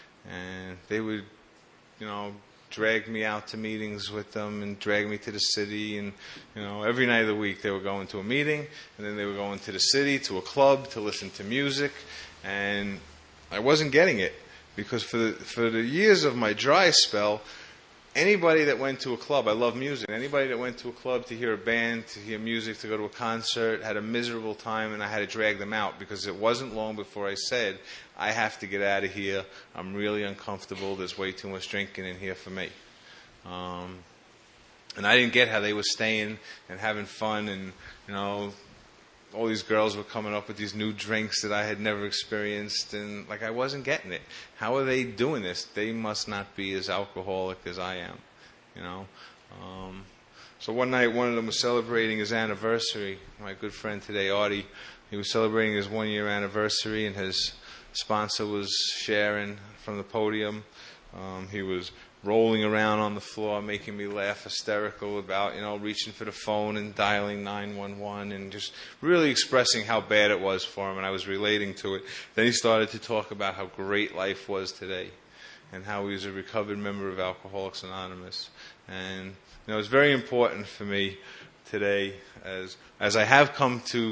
And they would, you know, drag me out to meetings with them and drag me to the city. And, you know, every night of the week they were going to a meeting, and then they were going to the city, to a club, to listen to music. And I wasn't getting it, because for the, for the years of my dry spell, anybody that went to a club, I love music, anybody that went to a club to hear a band, to hear music, to go to a concert, had a miserable time, and I had to drag them out, because it wasn't long before I said, I have to get out of here. I'm really uncomfortable. There's way too much drinking in here for me. Um, and I didn't get how they were staying and having fun, and, you know, all these girls were coming up with these new drinks that I had never experienced, and like I wasn't getting it. How are they doing this? They must not be as alcoholic as I am, you know. Um, so one night, one of them was celebrating his anniversary. My good friend today, Artie, he was celebrating his one-year anniversary, and his sponsor was sharing from the podium. Um, he was rolling around on the floor, making me laugh, hysterical about, you know, reaching for the phone and dialing nine one one and just really expressing how bad it was for him, and I was relating to it. Then he started to talk about how great life was today and how he was a recovered member of Alcoholics Anonymous. And, you know, it's very important for me today, as as I have come to,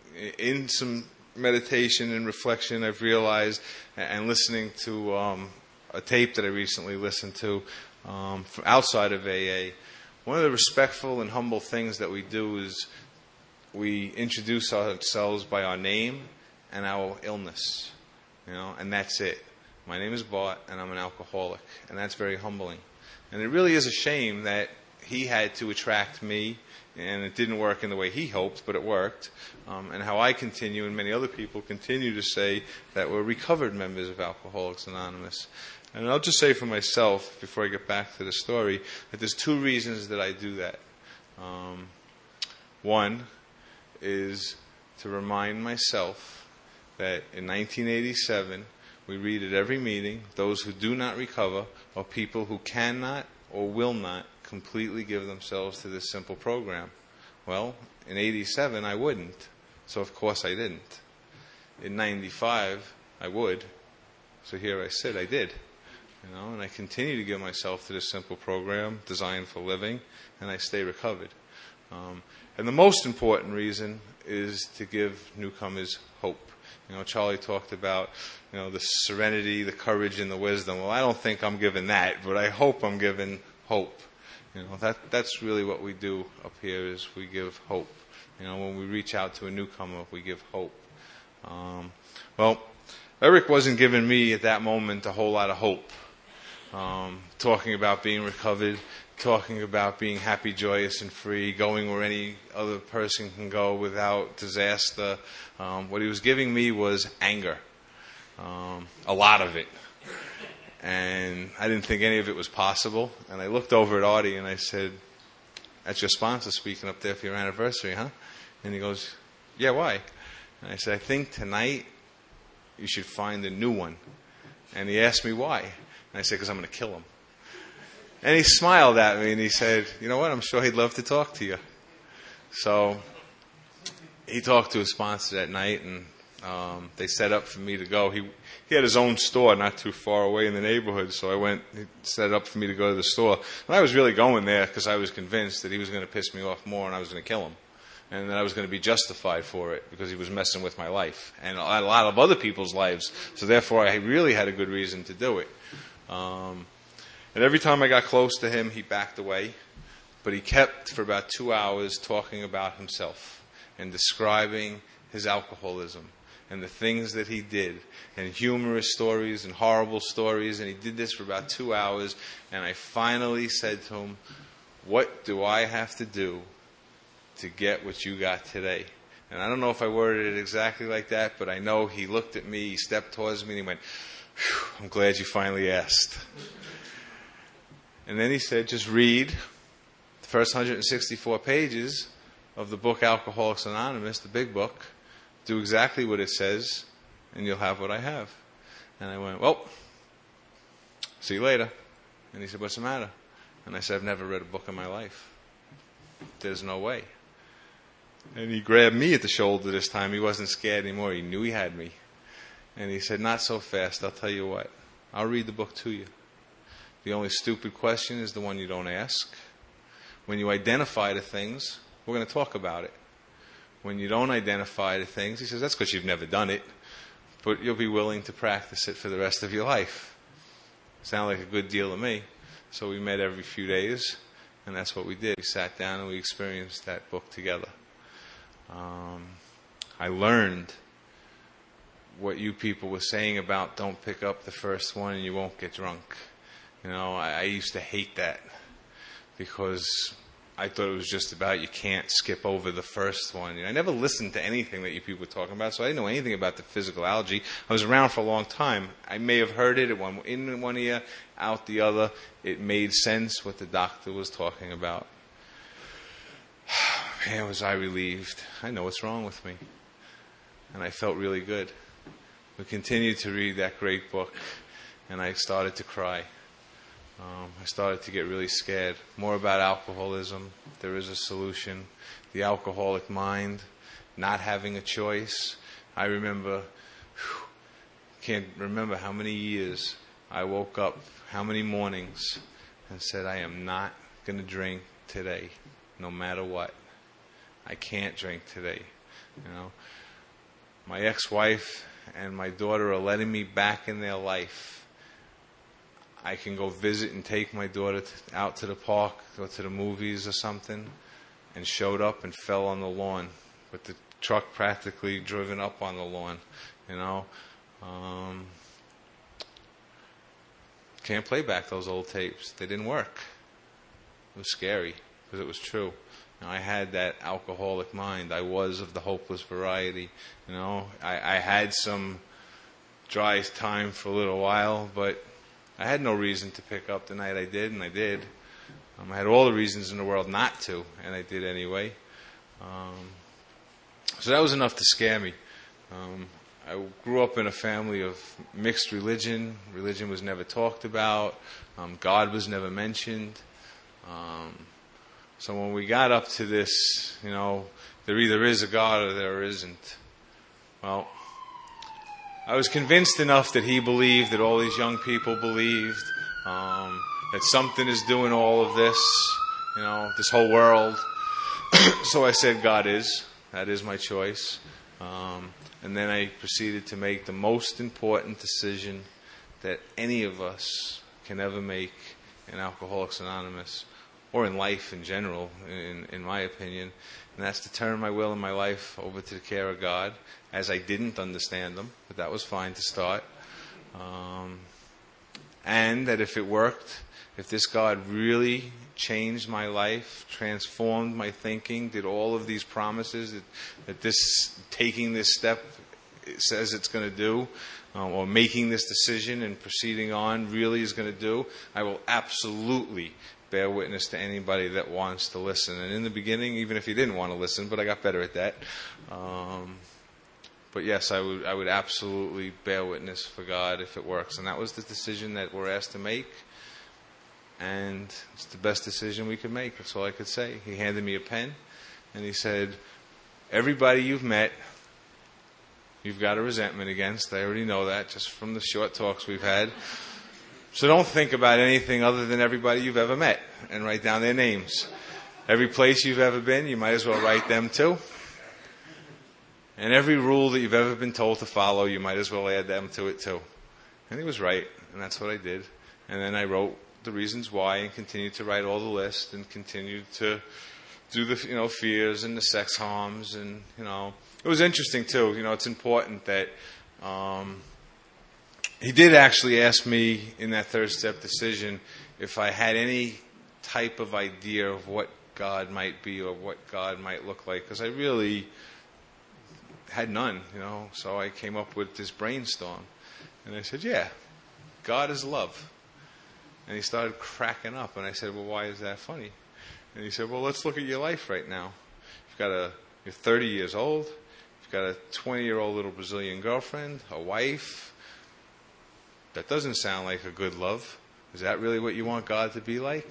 in some meditation and reflection, I've realized, and listening to um, a tape that I recently listened to um, from outside of A A, one of the respectful and humble things that we do is we introduce ourselves by our name and our illness, you know, and that's it. My name is Bart, and I'm an alcoholic, and that's very humbling. And it really is a shame that he had to attract me, and it didn't work in the way he hoped, but it worked. Um, and how I continue, and many other people continue to say that we're recovered members of Alcoholics Anonymous. And I'll just say for myself, before I get back to the story, that there's two reasons that I do that. Um, one is to remind myself that in nineteen eighty-seven, we read at every meeting, those who do not recover are people who cannot or will not completely give themselves to this simple program. Well, in eighty-seven, I wouldn't. So, of course, I didn't. In ninety-five, I would. So here I sit, I did. You know, and I continue to give myself to this simple program designed for living, and I stay recovered. Um, and the most important reason is to give newcomers hope. You know, Charlie talked about, you know, the serenity, the courage, and the wisdom. Well, I don't think I'm given that, but I hope I'm given hope. You know, that that's really what we do up here, is we give hope. You know, when we reach out to a newcomer, we give hope. Um, well, Eric wasn't giving me at that moment a whole lot of hope. Um, talking about being recovered, talking about being happy, joyous, and free, going where any other person can go without disaster. Um, what he was giving me was anger, um, a lot of it. And I didn't think any of it was possible. And I looked over at Artie and I said, "That's your sponsor speaking up there for your anniversary, huh?" And he goes, "Yeah, why?" And I said, "I think tonight you should find a new one." And he asked me why. And I said, "Because I'm going to kill him." And he smiled at me and he said, "You know what? I'm sure he'd love to talk to you." So he talked to his sponsor that night, and um, they set up for me to go. He he had his own store not too far away in the neighborhood, so I went. He set up for me to go to the store. And I was really going there because I was convinced that he was going to piss me off more and I was going to kill him. And that I was going to be justified for it because he was messing with my life and a lot of other people's lives. So therefore, I really had a good reason to do it. Um, and every time I got close to him, he backed away. But he kept for about two hours talking about himself and describing his alcoholism and the things that he did, and humorous stories and horrible stories. And he did this for about two hours. And I finally said to him, "What do I have to do to get what you got today?" And I don't know if I worded it exactly like that, but I know he looked at me, he stepped towards me, and he went, "I'm glad you finally asked." And then he said, "Just read the first one hundred sixty-four pages of the book Alcoholics Anonymous, the big book. Do exactly what it says, and you'll have what I have." And I went, "Well, see you later." And he said, "What's the matter?" And I said, "I've never read a book in my life. There's no way." And he grabbed me at the shoulder this time. He wasn't scared anymore. He knew he had me. And he said, not so fast. I'll tell you what. I'll read the book to you. The only stupid question is the one you don't ask. When you identify the things, we're going to talk about it. When you don't identify the things, he says, that's because you've never done it. But you'll be willing to practice it for the rest of your life. Sound like a good deal to me. So we met every few days, and that's what we did. We sat down and we experienced that book together. Um, I learned what you people were saying about don't pick up the first one and you won't get drunk. You know, I, I used to hate that because I thought it was just about you can't skip over the first one. You know, I never listened to anything that you people were talking about, so I didn't know anything about the physical algae. I was around for a long time. I may have heard it one, in one ear, out the other. It made sense what the doctor was talking about. Man, was I relieved. I know what's wrong with me. And I felt really good. We continued to read that great book, and I started to cry. Um, I started to get really scared. More about alcoholism. There is a solution. The alcoholic mind, not having a choice. I remember, whew, can't remember how many years I woke up, how many mornings, and said, I am not going to drink today, no matter what. I can't drink today. You know, my ex-wife and my daughter are letting me back in their life. I can go visit and take my daughter to, out to the park, go to the movies or something, and showed up and fell on the lawn with the truck practically driven up on the lawn. You know, um, can't play back those old tapes. They didn't work. It was scary because it was true. You know, I had that alcoholic mind. I was of the hopeless variety. You know, I, I had some dry time for a little while, but I had no reason to pick up the night I did, and I did. Um, I had all the reasons in the world not to, and I did anyway. Um, so that was enough to scare me. Um, I grew up in a family of mixed religion. Religion was never talked about. Um, God was never mentioned. Um, so when we got up to this, you know, there either is a God or there isn't. Well, I was convinced enough that he believed, that all these young people believed, um, that something is doing all of this, you know, this whole world. So I said, God is. That is my choice. Um, and then I proceeded to make the most important decision that any of us can ever make in Alcoholics Anonymous, or in life in general, in, in my opinion. And that's to turn my will and my life over to the care of God, as I didn't understand them, but that was fine to start. Um, and that if it worked, if this God really changed my life, transformed my thinking, did all of these promises that, that this taking this step it says it's going to do, um, or making this decision and proceeding on really is going to do, I will absolutely bear witness to anybody that wants to listen. And in the beginning, even if you didn't want to listen, but I got better at that. Um, but yes, I would I would absolutely bear witness for God if it works. And that was the decision that we're asked to make. And it's the best decision we could make. That's all I could say. He handed me a pen, and he said, everybody you've met, you've got a resentment against. I already know that just from the short talks we've had. So don't think about anything other than everybody you've ever met and write down their names. Every place you've ever been, you might as well write them too. And every rule that you've ever been told to follow, you might as well add them to it too. And he was right, and that's what I did. And then I wrote the reasons why and continued to write all the list and continued to do the, you know, fears and the sex harms. And, you know, it was interesting too. You know, it's important that um, he did actually ask me in that third step decision if I had any type of idea of what God might be or what God might look like, because I really had none, you know. So I came up with this brainstorm, and I said, yeah, God is love. And he started cracking up, and I said, well, why is that funny? And he said, well, let's look at your life right now. You've got a, you're thirty years old, you've got a twenty-year-old little Brazilian girlfriend, a wife. That doesn't sound like a good love. Is that really what you want God to be like?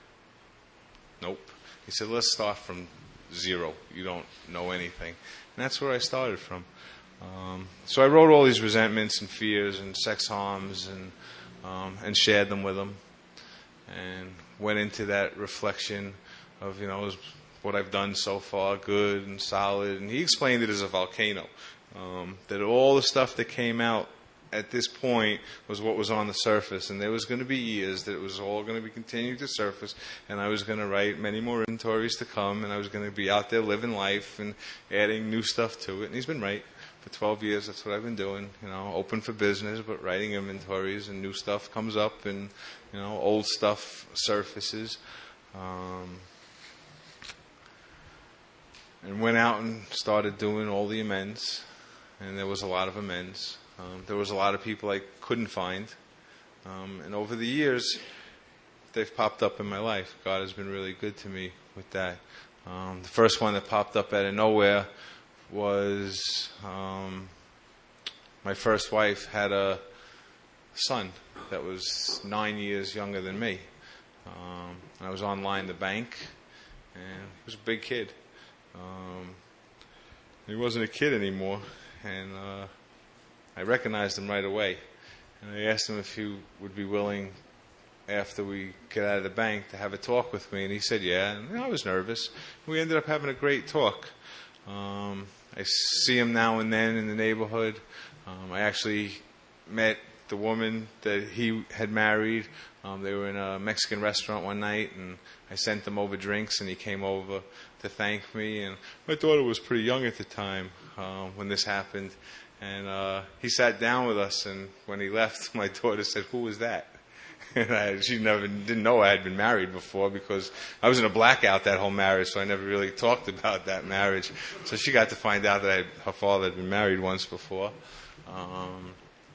Nope. He said, let's start from zero. You don't know anything. And that's where I started from. Um, so I wrote all these resentments and fears and sex harms and um, and shared them with him, and went into that reflection of, you know, what I've done so far, good and solid. And he explained it as a volcano, um, that all the stuff that came out at this point was what was on the surface, and there was going to be years that it was all going to be continuing to surface, and I was going to write many more inventories to come, and I was going to be out there living life and adding new stuff to it. And he's been right. For twelve years, that's what I've been doing, you know, open for business, but writing inventories, and new stuff comes up, and, you know, old stuff surfaces. Um, and went out and started doing all the amends, and there was a lot of amends. Um, there was a lot of people I couldn't find. Um, and over the years, they've popped up in my life. God has been really good to me with that. Um, the first one that popped up out of nowhere was um, my first wife had a son that was nine years younger than me. Um, I was online at the bank, and he was a big kid. Um, he wasn't a kid anymore, and uh, I recognized him right away. And I asked him if he would be willing, after we get out of the bank, to have a talk with me, and he said yeah. And you know, I was nervous. We ended up having a great talk. Um, I see him now and then in the neighborhood. Um, I actually met the woman that he had married. Um, they were in a Mexican restaurant one night, and I sent them over drinks, and he came over to thank me. And my daughter was pretty young at the time uh, when this happened. And uh, he sat down with us, and when he left, my daughter said, "Who was that?" And I, she never didn't know I had been married before, because I was in a blackout that whole marriage, so I never really talked about that marriage. So she got to find out that I had, her father had been married once before. Um,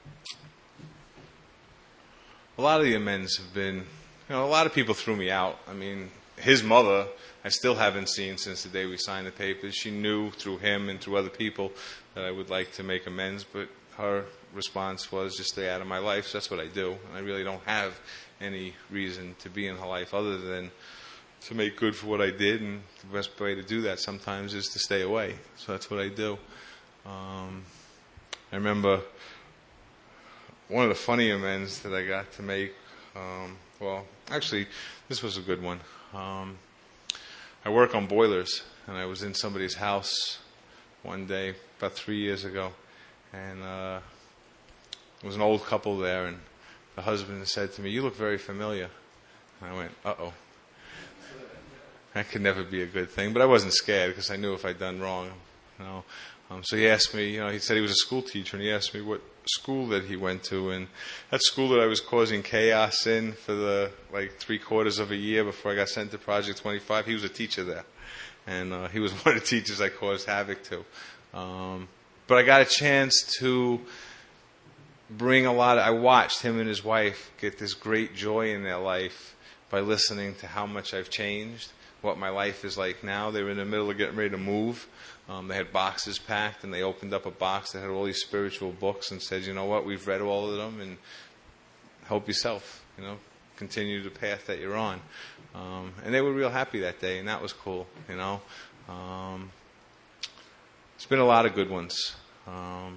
a lot of the amends have been, you know, a lot of people threw me out. I mean, his mother, I still haven't seen since the day we signed the papers. She knew through him and through other people that I would like to make amends, but her response was, just stay out of my life. So that's what I do. And I really don't have any reason to be in her life other than to make good for what I did. And the best way to do that sometimes is to stay away. So that's what I do. Um, I remember one of the funny amends that I got to make. Um, well, actually, this was a good one. Um, I work on boilers, and I was in somebody's house one day about three years ago, and uh, there was an old couple there, and the husband said to me, "You look very familiar." And I went, "Uh-oh." That could never be a good thing, but I wasn't scared because I knew if I'd done wrong, you know. Um, so he asked me, you know, he said he was a school teacher, and he asked me what school that he went to, and that school that I was causing chaos in for the like three quarters of a year before I got sent to Project twenty-five, he was a teacher there, and uh, he was one of the teachers I caused havoc to. Um, but I got a chance to bring a lot of, I watched him and his wife get this great joy in their life by listening to how much I've changed, what my life is like now. They were in the middle of getting ready to move. Um, they had boxes packed, and they opened up a box that had all these spiritual books and said, "You know what, we've read all of them, and help yourself, you know, continue the path that you're on." Um, and they were real happy that day, and that was cool, you know. Um, it's been a lot of good ones. Um,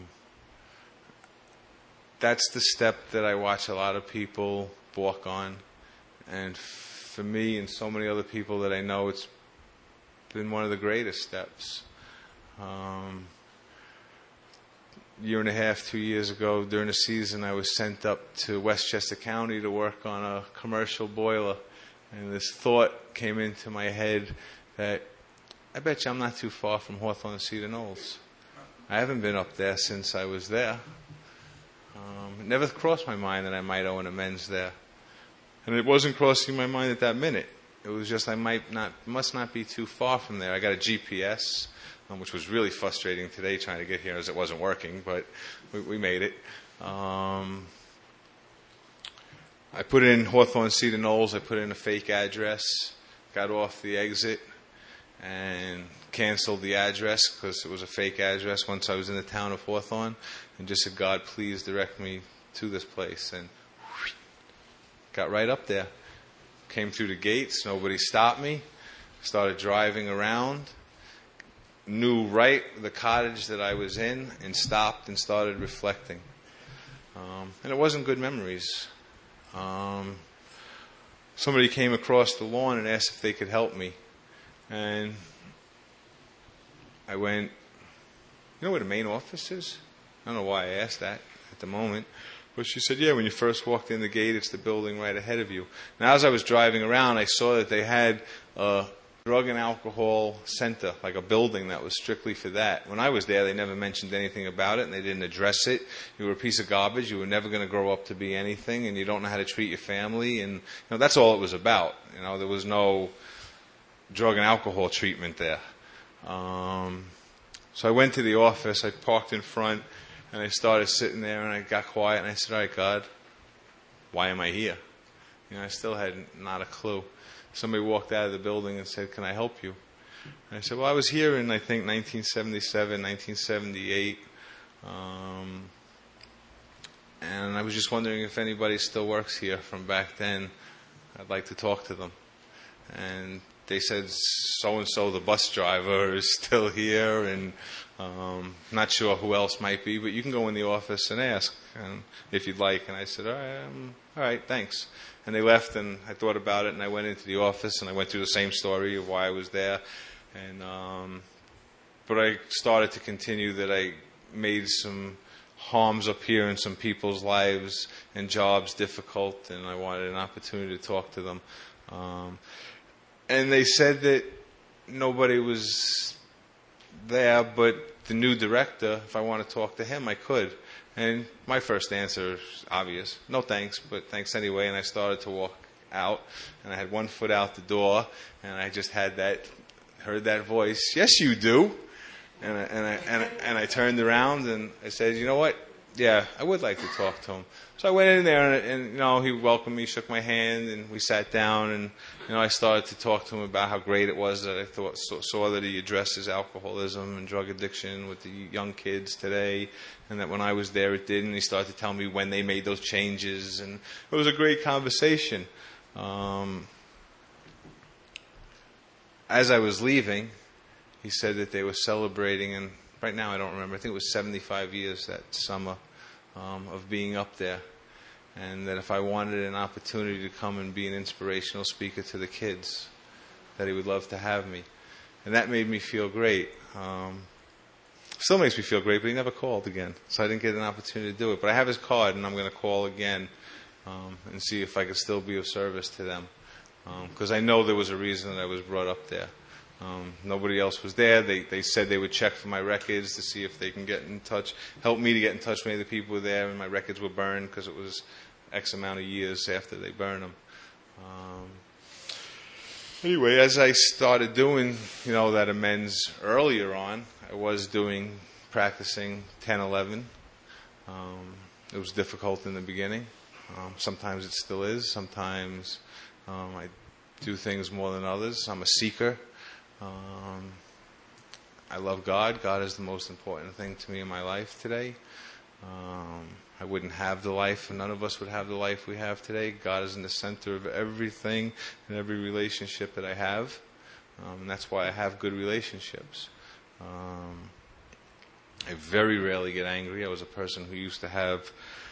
that's the step that I watch a lot of people balk on. And for me and so many other people that I know, it's been one of the greatest steps. Um, year and a half, two years ago, during the season, I was sent up to Westchester County to work on a commercial boiler. And this thought came into my head that I bet you I'm not too far from Hawthorne and Cedar Knolls. I haven't been up there since I was there. Um, it never crossed my mind that I might owe an amends there. And it wasn't crossing my mind at that minute. It was just I might not, must not be too far from there. I got a G P S, um, which was really frustrating today trying to get here as it wasn't working, but we, we made it. Um, I put in Hawthorne Cedar Knolls. I put in a fake address, got off the exit, and canceled the address because it was a fake address once I was in the town of Hawthorne, and just said, "God, please direct me to this place." And whoosh, got right up there. Came through the gates. Nobody stopped me. Started driving around. knew right the cottage that I was in and stopped and started reflecting. Um, and it wasn't good memories. Um, somebody came across the lawn and asked if they could help me. And I went, you know where the main office is? I don't know why I asked that at the moment. But she said, yeah, when you first walked in the gate, it's the building right ahead of you. Now, as I was driving around, I saw that they had a drug and alcohol center, like a building that was strictly for that. When I was there, they never mentioned anything about it, and they didn't address it. You were a piece of garbage. You were never going to grow up to be anything, and you don't know how to treat your family. And you know, that's all it was about. You know, there was no drug and alcohol treatment there. Um, so I went to the office. I parked in front. And I started sitting there, and I got quiet, and I said, all right, God, why am I here? You know, I still had not a clue. Somebody walked out of the building and said, can I help you? And I said, well, I was here in, I think, nineteen seventy-seven, nineteen seventy-eight. Um, and I was just wondering if anybody still works here from back then. I'd like to talk to them. And they said, so-and-so, the bus driver, is still here, and um, not sure who else might be, but you can go in the office and ask and, if you'd like. And I said, all right, um, all right, thanks. And they left, and I thought about it, and I went into the office, and I went through the same story of why I was there. And um, but I started to continue that I made some harms up here in some people's lives and jobs difficult, and I wanted an opportunity to talk to them. Um, and they said that nobody was there, but the new director, if I want to talk to him, I could. And my first answer is obvious. No thanks, but thanks anyway. And I started to walk out, and I had one foot out the door, and I just had that, heard that voice, yes, you do. And I, and I, and I, and I turned around, and I said, you know what? Yeah, I would like to talk to him. So I went in there, and, and you know, he welcomed me, shook my hand, and we sat down, and you know, I started to talk to him about how great it was that I thought saw, saw that he addresses alcoholism and drug addiction with the young kids today, and that when I was there it didn't. He started to tell me when they made those changes, and it was a great conversation. Um, as I was leaving, he said that they were celebrating, and right now I don't remember, I think it was seventy-five years that summer um, of being up there. And that if I wanted an opportunity to come and be an inspirational speaker to the kids, that he would love to have me. And that made me feel great. Um, still makes me feel great, but he never called again. So I didn't get an opportunity to do it. But I have his card, and I'm going to call again um, and see if I could still be of service to them. Because um, I know there was a reason that I was brought up there. Um, nobody else was there. They they said they would check for my records to see if they can get in touch, help me to get in touch with any of the people who were there, and my records were burned because it was X amount of years after they burned them. Um, anyway, as I started doing, you know, that amends earlier on, I was doing, practicing ten eleven. Um, it was difficult in the beginning. Um, sometimes it still is. Sometimes um, I do things more than others. I'm a seeker. Um, I love God. God is the most important thing to me in my life today. Um, I wouldn't have the life, and none of us would have the life we have today. God is in the center of everything and every relationship that I have. Um, and that's why I have good relationships. Um, I very rarely get angry. I was a person who used to have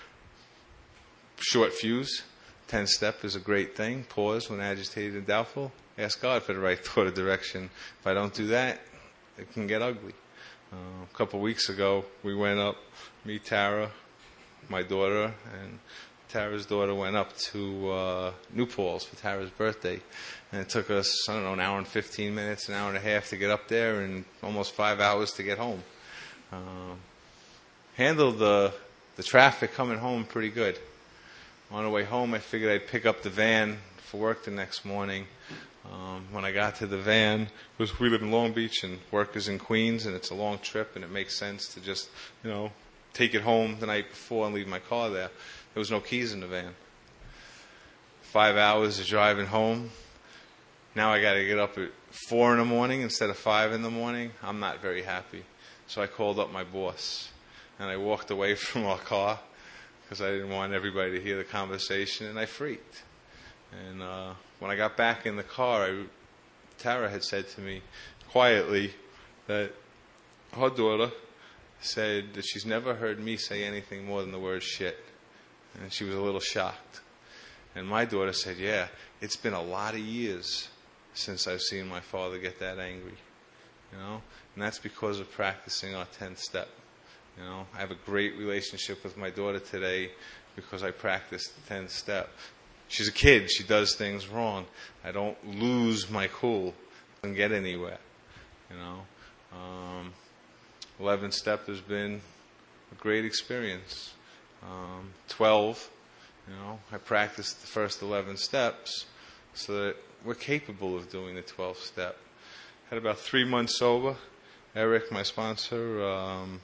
short fuse. Ten-step is a great thing. Pause when agitated and doubtful. Ask God for the right thought or direction. If I don't do that, it can get ugly. Uh, a couple of weeks ago, we went up, me, Tara, my daughter, and Tara's daughter went up to uh, New Paltz for Tara's birthday. And it took us, I don't know, an hour and fifteen minutes, an hour and a half to get up there, and almost five hours to get home. Uh, handled the, the traffic coming home pretty good. On the way home, I figured I'd pick up the van for work the next morning. Um, when I got to the van, because we live in Long Beach and work is in Queens, and it's a long trip, and it makes sense to just, you know, take it home the night before and leave my car there. There was no keys in the van. Five hours of driving home. Now I got to get up at four in the morning instead of five in the morning. I'm not very happy. So I called up my boss, and I walked away from our car because I didn't want everybody to hear the conversation, and I freaked. And uh, when I got back in the car, I, Tara had said to me quietly that her daughter said that she's never heard me say anything more than the word shit. And she was a little shocked. And my daughter said, yeah, it's been a lot of years since I've seen my father get that angry. You know? And that's because of practicing our tenth step. You know, I have a great relationship with my daughter today because I practiced the tenth step. She's a kid. She does things wrong. I don't lose my cool and get anywhere. You know, um, eleventh step has been a great experience. Um, twelve, you know, I practiced the first eleven steps so that we're capable of doing the twelfth step. Had about three months sober. Eric, my sponsor, um,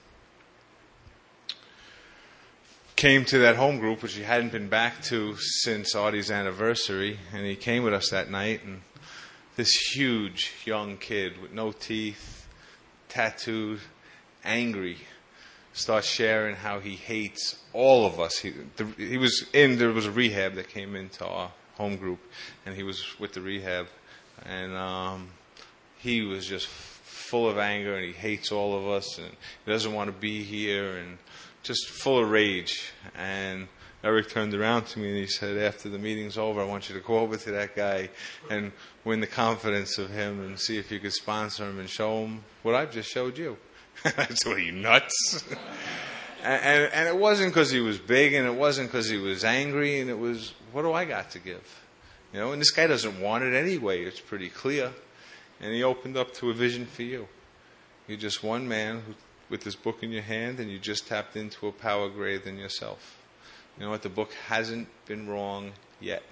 came to that home group, which he hadn't been back to since Artie's anniversary, and he came with us that night, and this huge young kid with no teeth, tattooed, angry, starts sharing how he hates all of us. He, the, he was in, there was a rehab that came into our home group, and he was with the rehab, and um, he was just full of anger, and he hates all of us, and he doesn't want to be here, and just full of rage. And Eric turned around to me and he said, after the meeting's over, I want you to go over to that guy and win the confidence of him and see if you could sponsor him and show him what I've just showed you. I said, are you nuts? and, and, and it wasn't because he was big, and it wasn't because he was angry, and it was, what do I got to give? You know, and this guy doesn't want it anyway. It's pretty clear. And he opened up to a vision for you. You're just one man who, with this book in your hand, and you just tapped into a power greater than yourself. You know what? The book hasn't been wrong yet.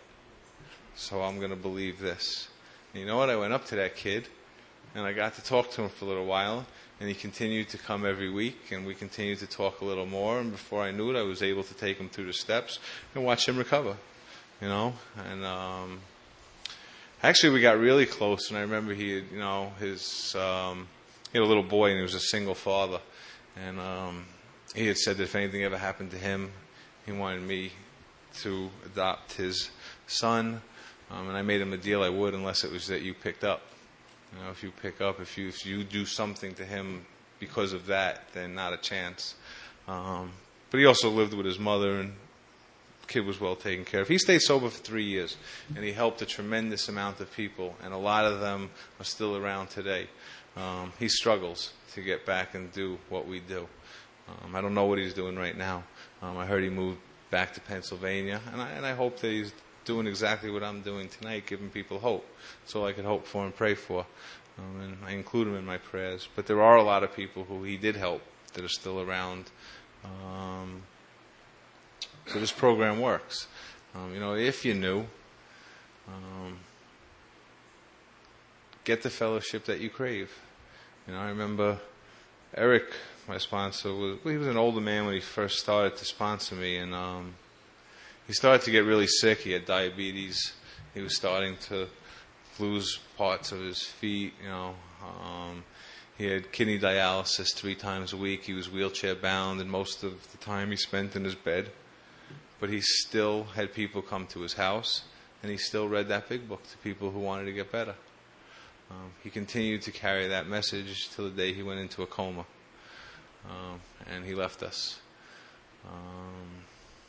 So I'm going to believe this. And you know what? I went up to that kid, and I got to talk to him for a little while, and he continued to come every week, and we continued to talk a little more, and before I knew it, I was able to take him through the steps and watch him recover. You know? And um, actually, we got really close, and I remember he had, you know, his... Um, he had a little boy, and he was a single father. And um, he had said that if anything ever happened to him, he wanted me to adopt his son. Um, and I made him a deal I would, unless it was that you picked up. You know, if you pick up, if you if you do something to him because of that, then not a chance. Um, but he also lived with his mother, and the kid was well taken care of. He stayed sober for three years, and he helped a tremendous amount of people, and a lot of them are still around today. Um, he struggles to get back and do what we do. Um, I don't know what he's doing right now. Um, I heard he moved back to Pennsylvania, and I, and I hope that he's doing exactly what I'm doing tonight, giving people hope. That's all I could hope for and pray for. Um, and I include him in my prayers. But there are a lot of people who he did help that are still around. Um, so this program works. Um, you know, if you're new, um, get the fellowship that you crave. You know, I remember Eric, my sponsor, was well, he was an older man when he first started to sponsor me, and um, he started to get really sick. He had diabetes. He was starting to lose parts of his feet. You know, um, he had kidney dialysis three times a week. He was wheelchair bound, and most of the time he spent in his bed. But he still had people come to his house, and he still read that big book to people who wanted to get better. Um, he continued to carry that message till the day he went into a coma, um, and he left us. Um,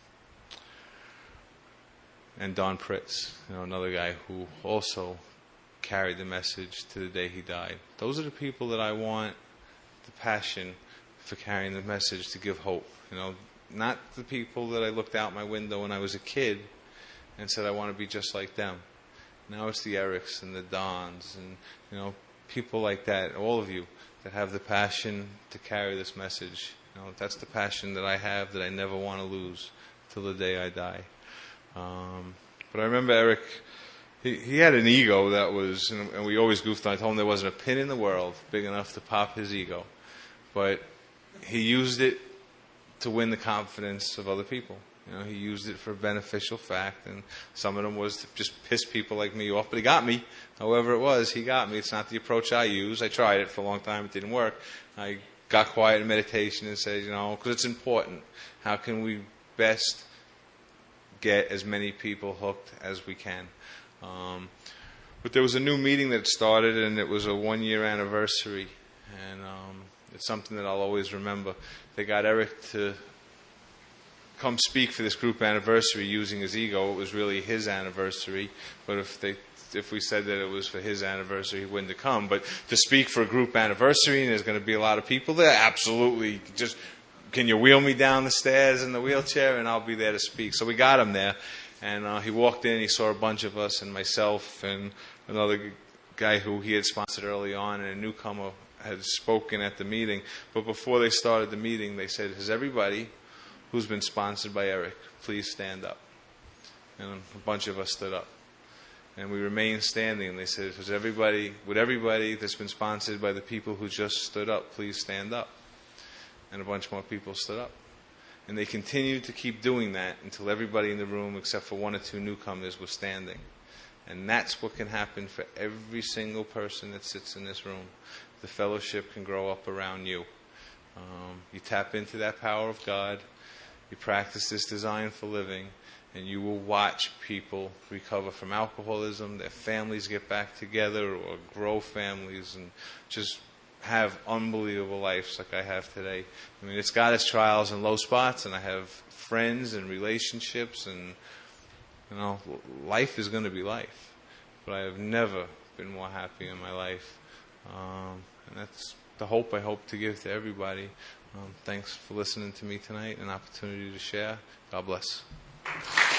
and Don Pritz, you know, another guy who also carried the message to the day he died. Those are the people that I want the passion for carrying the message to give hope. You know, not the people that I looked out my window when I was a kid and said I want to be just like them. Now it's the Erics and the Dons and, you know, people like that, all of you that have the passion to carry this message. You know, that's the passion that I have that I never want to lose till the day I die. Um, but I remember Eric, he, he had an ego that was, and, and we always goofed on. I told him there wasn't a pin in the world big enough to pop his ego. But he used it to win the confidence of other people. You know, he used it for a beneficial fact, and some of them was to just piss people like me off. But he got me. However it was, he got me. It's not the approach I use. I tried it for a long time. It didn't work. I got quiet in meditation and said, you know, because it's important. How can we best get as many people hooked as we can? Um, but there was a new meeting that started, and it was a one-year anniversary. And um, it's something that I'll always remember. They got Eric to come speak for this group anniversary using his ego. It was really his anniversary, but if they if we said that it was for his anniversary, he wouldn't have come. But to speak for a group anniversary, and there's going to be a lot of people there, absolutely. Just, can you wheel me down the stairs in the wheelchair, and I'll be there to speak. So we got him there, and uh, he walked in, he saw a bunch of us, and myself, and another guy who he had sponsored early on, and a newcomer had spoken at the meeting. But before they started the meeting, they said, has everybody who's been sponsored by Eric, please stand up. And a bunch of us stood up. And we remained standing, and they said, "Has everybody, would everybody that's been sponsored by the people who just stood up, please stand up?" And a bunch more people stood up. And they continued to keep doing that until everybody in the room, except for one or two newcomers, was standing. And that's what can happen for every single person that sits in this room. The fellowship can grow up around you. Um, you tap into that power of God. You practice this design for living. And you will watch people recover from alcoholism, their families get back together or grow families and just have unbelievable lives like I have today. I mean, it's got its trials and low spots, and I have friends and relationships, and, you know, life is going to be life. But I have never been more happy in my life. Um, and that's the hope I hope to give to everybody. Um, thanks for listening to me tonight, an opportunity to share. God bless.